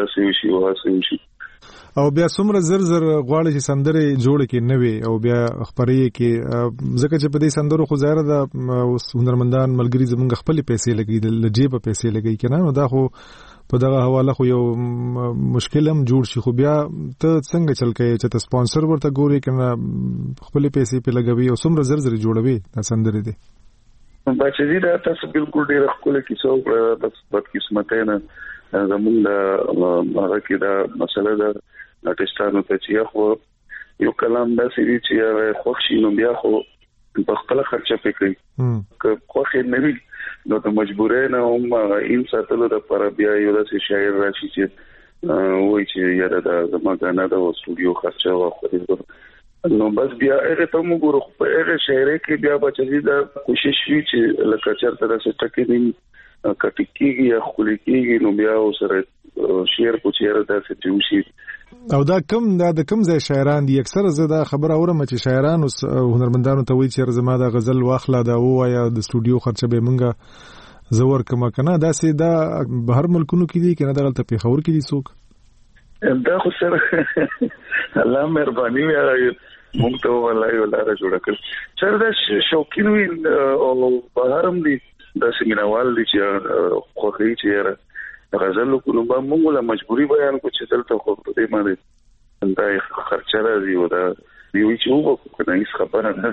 وشي او بیا څومره زر غواړي چې سندره جوړ کې نه وي او بیا خبرې کې ځکه چې په دې سندرو خو ظاهر د هنرمندان ملګری زمونږ خپل پیسې لګي د جیب پیسې لګي کنه نو دا خو په دغه حواله خو یو مشکل هم جوړ شي خو بیا ته څنګه چل کې چې ته سپانسر ورته ګوري کنه خپل پیسې په لګوي او څومره زر جوړوي دا سندره دي بچی دا تاسو بالکل ډیر خپل کیسه بس بد قسمت نه زمونږ هغه کې دا مسله ده ارتستانو ته چې خو یو کلام دا سړي چې خوښي نو بیا خو په خپل خرچه پکې که خوښي نه وي نو ته مجبورې نه هم ان ساتلو د پر بیا یو داسې شاعر راشي چې وایي چې یاره دا زموږ نه دا سټوډیو خرچه واخلي نو بس بیا هغه ته موږ ورو په هغه شاعر کې بیا بچی دا کوشش وی چې لکه چرته د ټکی دین کټکیږي یا خلیکیږي نو بیا سره شعر کو چیرې داسې جوشي او دا د کم ځای شاعران دي اکثره زه دا خبره اورم چې شاعران او هنرمندانو ته وایي چې زما د غزل واخله دا وایا د سټوډیو خرچه به مونږه زور کما کنه دا سي دا بهر ملکونو کې دي کنه دا غلطه په خبر کې دي څوک دا خو سره الله مهرباني وي مونږ ته ولای ولاره جوړ کړ چې دا شوقین وي او بهرم دي دا سیمینوال دي چې خوخي چې غزل کو نو به موږ له مجبوري بیان کو چې دلته خو په دې باندې دا خرچه راځي او دا یو چې وو کنه هیڅ خبره نه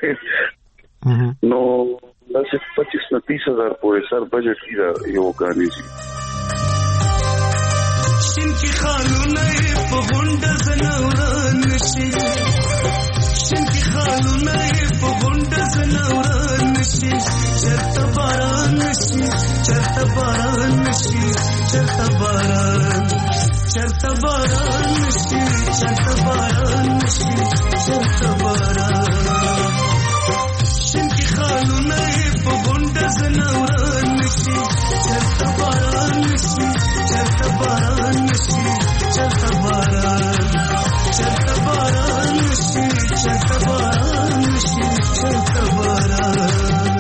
نو دا چې 25,000 پورې سر بجټ کې یو غانې شي شین کی خالونه په غونډه زنوران شي شین کی خالونه په غونډه زنوران شي چرته باران شي چرته باران شي چرته باران شي چرته باران شي چرته باران شین کی خالونه په غونډه زنوران شي چرته باران شي چرته باران شي چرته باران شي چرته باران شي چرته باران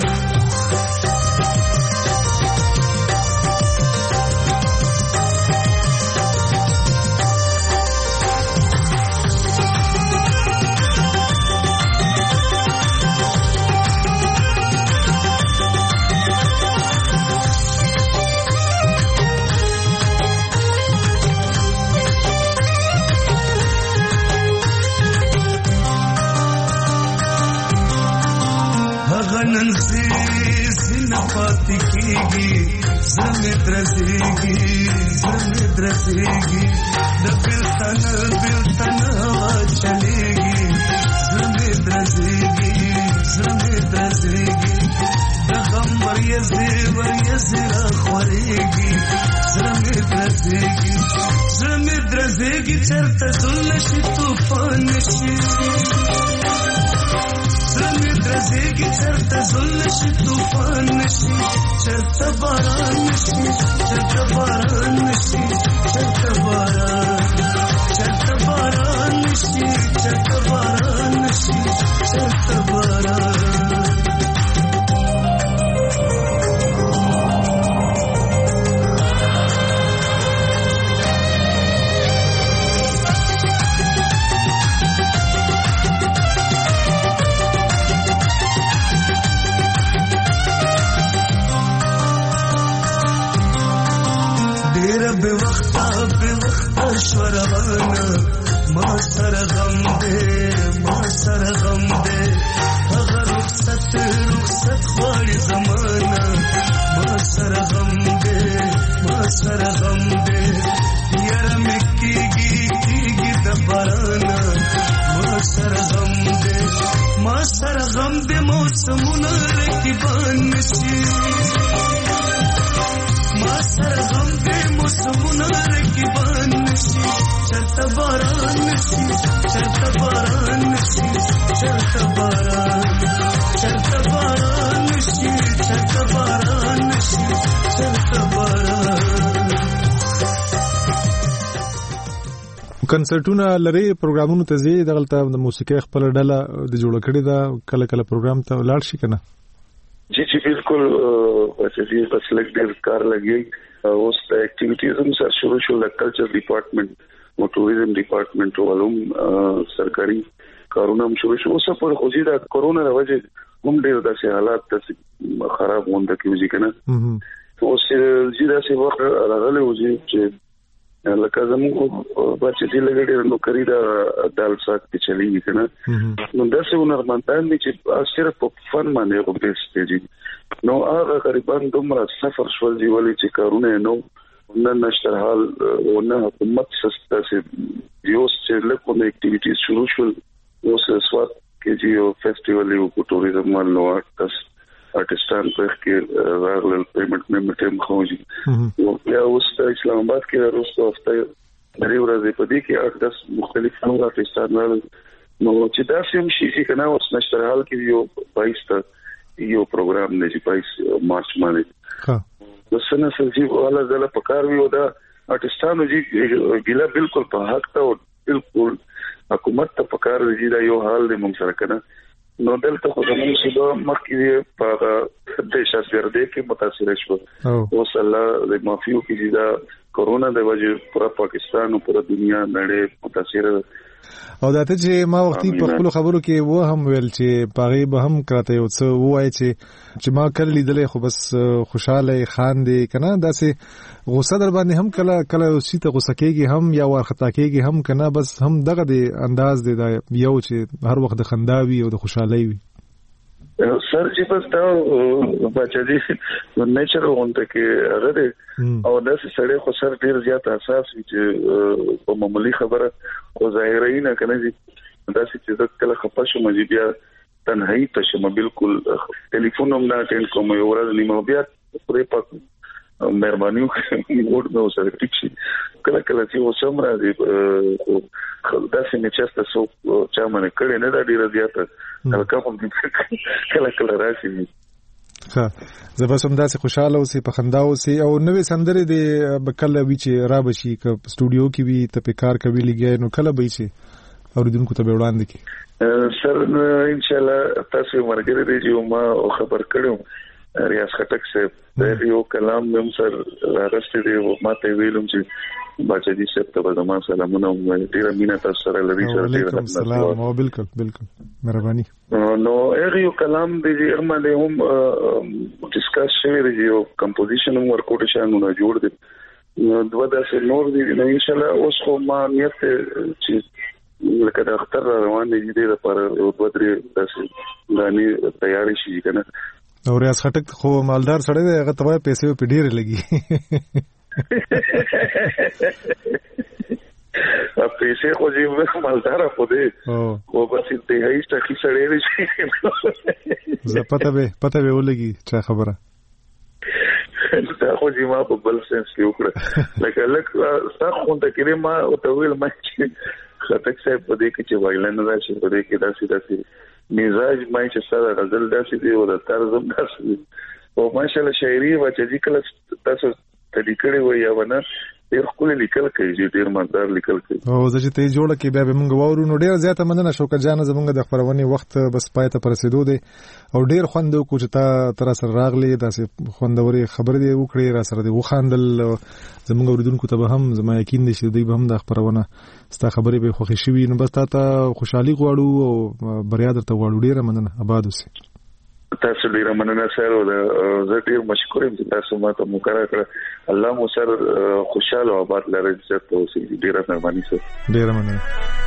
غنن سے زنفات کیږي زمید رسېږي د بلتن هوا چلېږي زمید رسېږي د غم وریځې را خورېږي زمید رسېږي چرته زل شي طوفان شي زمید رسېږي چرته زل شي طوفان شي چرته باران شي چرته باران شي چرته باران شوروانا ما سر غم دے اگر رخصت خواری زمانا ما سر غم دے یارا مکی گی دبارانا ما سر غم دے موسمونا رکبان نشی ما سر غم دے موسمونا رکبان نشی چرتا باران نشی کنسرټونه لري پروګرامونو ته زی دغلته د موسیقي خپل ډله د جوړ کړي دا کله پروګرام ته لاړ شي کنه جی بالکل چې بس لګ ډیر کار لګي اوس د اکټیویټیز هم سره شروع شو د کلچر ډپارټمنټ او ټوریزم ډپارټمنټ ولوم سرکاري کارونه هم شروع شو اوس په خوځي د کورونا راوځي هم ډیر داسې حالات خراب وند کیږي کنه اوس زیاده څه وخت راغلی وځي چې لکه زموږ بچی دی لګړي نو کری دا دال سات کې چلیږي کنه نو داسې ونرمنتان دي چې صرف په فن باندې وګورئ نو هغه غریبان دومره سفر شول دی ولې چې کارونه نو نن نشتر حال ونه حکومت سستا سي یو چې لکه اکټیویټیز شروع شول اوس سوات کې یو فیسټیوال یو ټوریزم نو پاکستان په کې راغلل پیمنٹ مې خوږي او بیا اوس اسلام آباد کې وروسته هفته درې ورځې په دې کې 8-10 مختلف نور افغانستان نو چې دا سیم شي چې کنه اوس نشتر حال کې یو 22 یو پروګرام نه چې 22 مارچ باندې د سنه سلجي والا زله پکار وی او دا پاکستان جی ګیلا بالکل په حق ته او بالکل حکومت ته پکار دی دا یو حال دی موږ سره کنه نو دلته خو زموږ صبح مخکې په دهشتګردۍ کې متاثر شو او صلی الله د مافیو کې دا کورونا د وجه پورا پاکستان او پورا دنیا نړۍ متاثر او داته چې ما وختي په خپل خبرو کې و هم ویل چې پاغي به هم کراته یو څه وای چې ما کله لیدلې خو بس خوشاله خان دی کنه داسې غوسه در باندې هم کله سیته غوسه کېږي هم یا ورخطا کېږي هم کنه بس هم دغه دی انداز دی دا یو چې هر وخت د خنداوي او د خوشحالي وي سر چې بس دا بچی نیچر اونته کې هغه او داسې سړی خو سر ډیر زیات حساس وي چې په معمولی خبره خو ظاهري نه کنه داسې چې کله خپه شم بیا تنهایی ته شم بالکل ټلیفون هم نه اټینډ کوم یو ورځ نیمه بیا پرې پات مهرباني وکړئ نو سره ټیک شي کله چې وسم راځي داسې مې چسته سو چا باندې کړي نه دا ډیر زیات کله راشي ها زبسم داسې خوشاله اوسې په خندا اوسې او نوې سندرې د بکله وی چې را بشي ک سټوډیو کې وی ته په کار کوي لګي نو کله به شي اوریدونکو ته وړاندې کی سر ان شاء الله تاسو مرګره دی چې ما خبر کړم ریاض خټک صاحب د یو کلام هم سر راغستې دی او ماته ویلم چې بچی صاحب ته زما سلامونه ډیر مینه تاسو سره لري وعلیکم السلام او بالکل مهرباني نو یو کلام دی چې هم ډیسکس شوی دی یو کمپوزیشن هم ورکوټ شانونه جوړ دی دوه داسې نور دی نو ان شاء الله اوس خو ما نیت چې لکه د اختر روان دی لپاره او بدري داسې غاني تیاری شي کنه او ریاض خټک خو مالدار سړی دی هغه ته پیسې په ډیر لګي پیسې خو دې مالدار خو دې خو بس دې هیڅ تخې سړی دی زه پته به ولګي چا خبره دا خو دې ما په بل سنس کې وکړه لکه څنګه خو ته کړې ما او ته ویل ما چې خټک صاحب په دې کې چې وایلن راشي په دې کې داسې مزاج ما چې سره غزل داسې دی او د طرزم داسې او ماشاءالله شاعري و چې کله تاسو تلیکړې وي یا ونه ډېر خپل لیکل کوي ډېر مالدار لیکل کوي او زه چې ته جوړه کې بیا به موږ وورو نو ډېر زیاته مننه شوکت جان زمونږ د خبرونې وخت بس پای ته پرسیدو دی او ډېر خوند کو چې تر سره راغلی داسې خوندوري خبر دی وکړي را سره دی وخاندل زمونږ اوریدونکو ته به هم زما یقین دي چې دوی به هم د خبرونه ستا خبرې به خوښ شي نو بس ته خوشحالي غواړو او بریا درته غواړو ډېر مننه آباد اوسې تاسو ډیر مننه سر او زه ډیر مشکور یم چې تاسو ما ته مقرره کړ. الله مو سر خوشاله او آباد لري. عزت او سي ډیر مهرباني سر. ډیر مننه.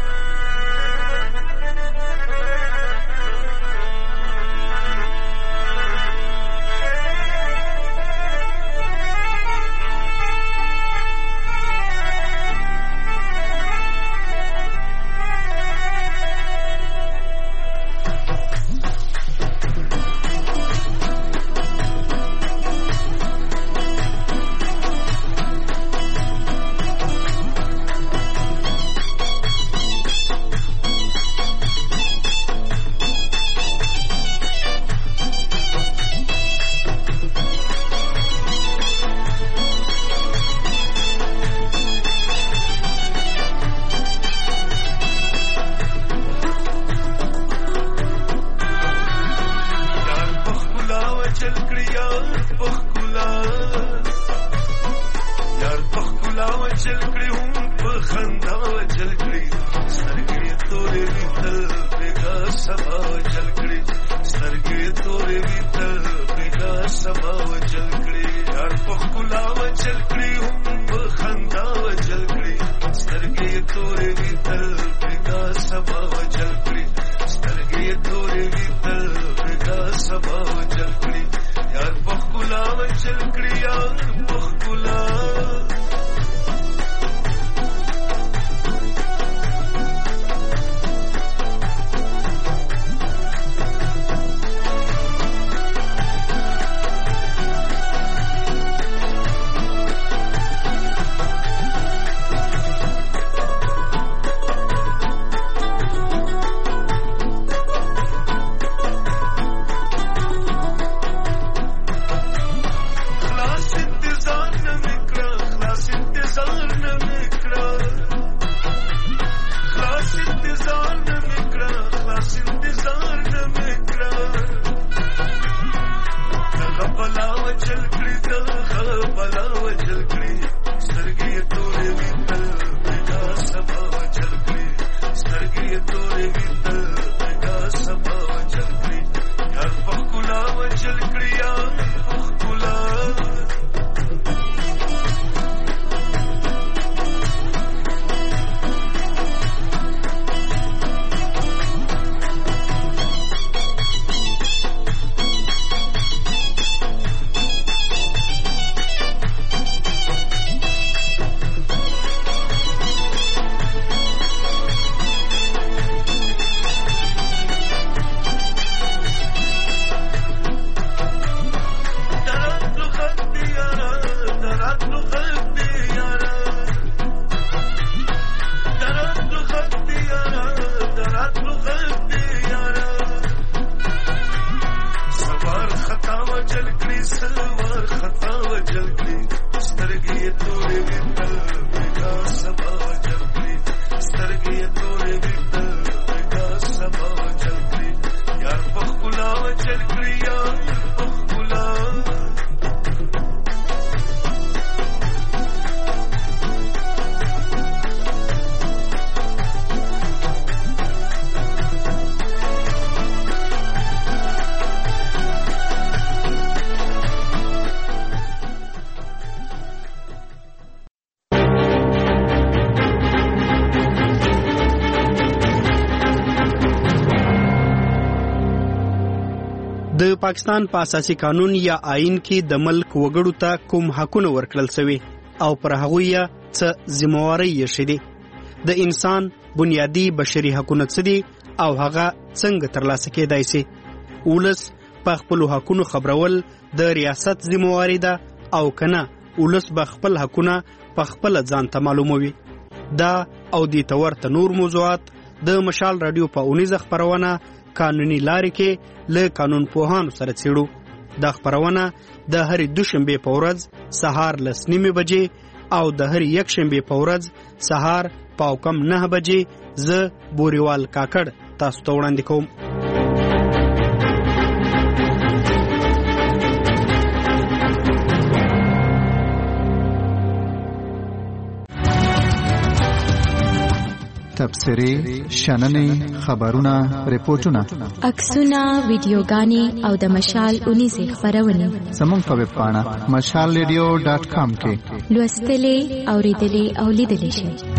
د پاکستان په اساسي قانون یا آئین کې د ملک وګړو ته کوم حقونه ورکړل شوی او پر هغه یې څه ذمہواری یې شې دي د انسان بنیادی بشري حقونه څه دي او هغه څنګه ترلاسه کېدای شي. ولس په خپل حقونو خبرول د ریاست ذمہواری ده او کنه ولس به خپل حقونه په خپل ځان ته معلوموي. دا او د تورته نور موضوعات د مشال رادیو په اونیزه خبرونه قانوني لارې کې له قانون پوهانو سره څېړو. دا خبرونه د هر دوشنبه په ورځ سهار 9:30 بجې او د هر یک شنبه په ورځ سهار 9:30 بجې ز بوريوال کاکړ تاسو ته وړاندې کوم. تبصرې، شننې، خبرونه، ریپورتونه، عکسونه، ویډیوګانې او د مشال اونیزې خبرونه زموږ په ویب پاڼه mashalradio.com کې لوستلې، اوریدلې او لیدلې شئ.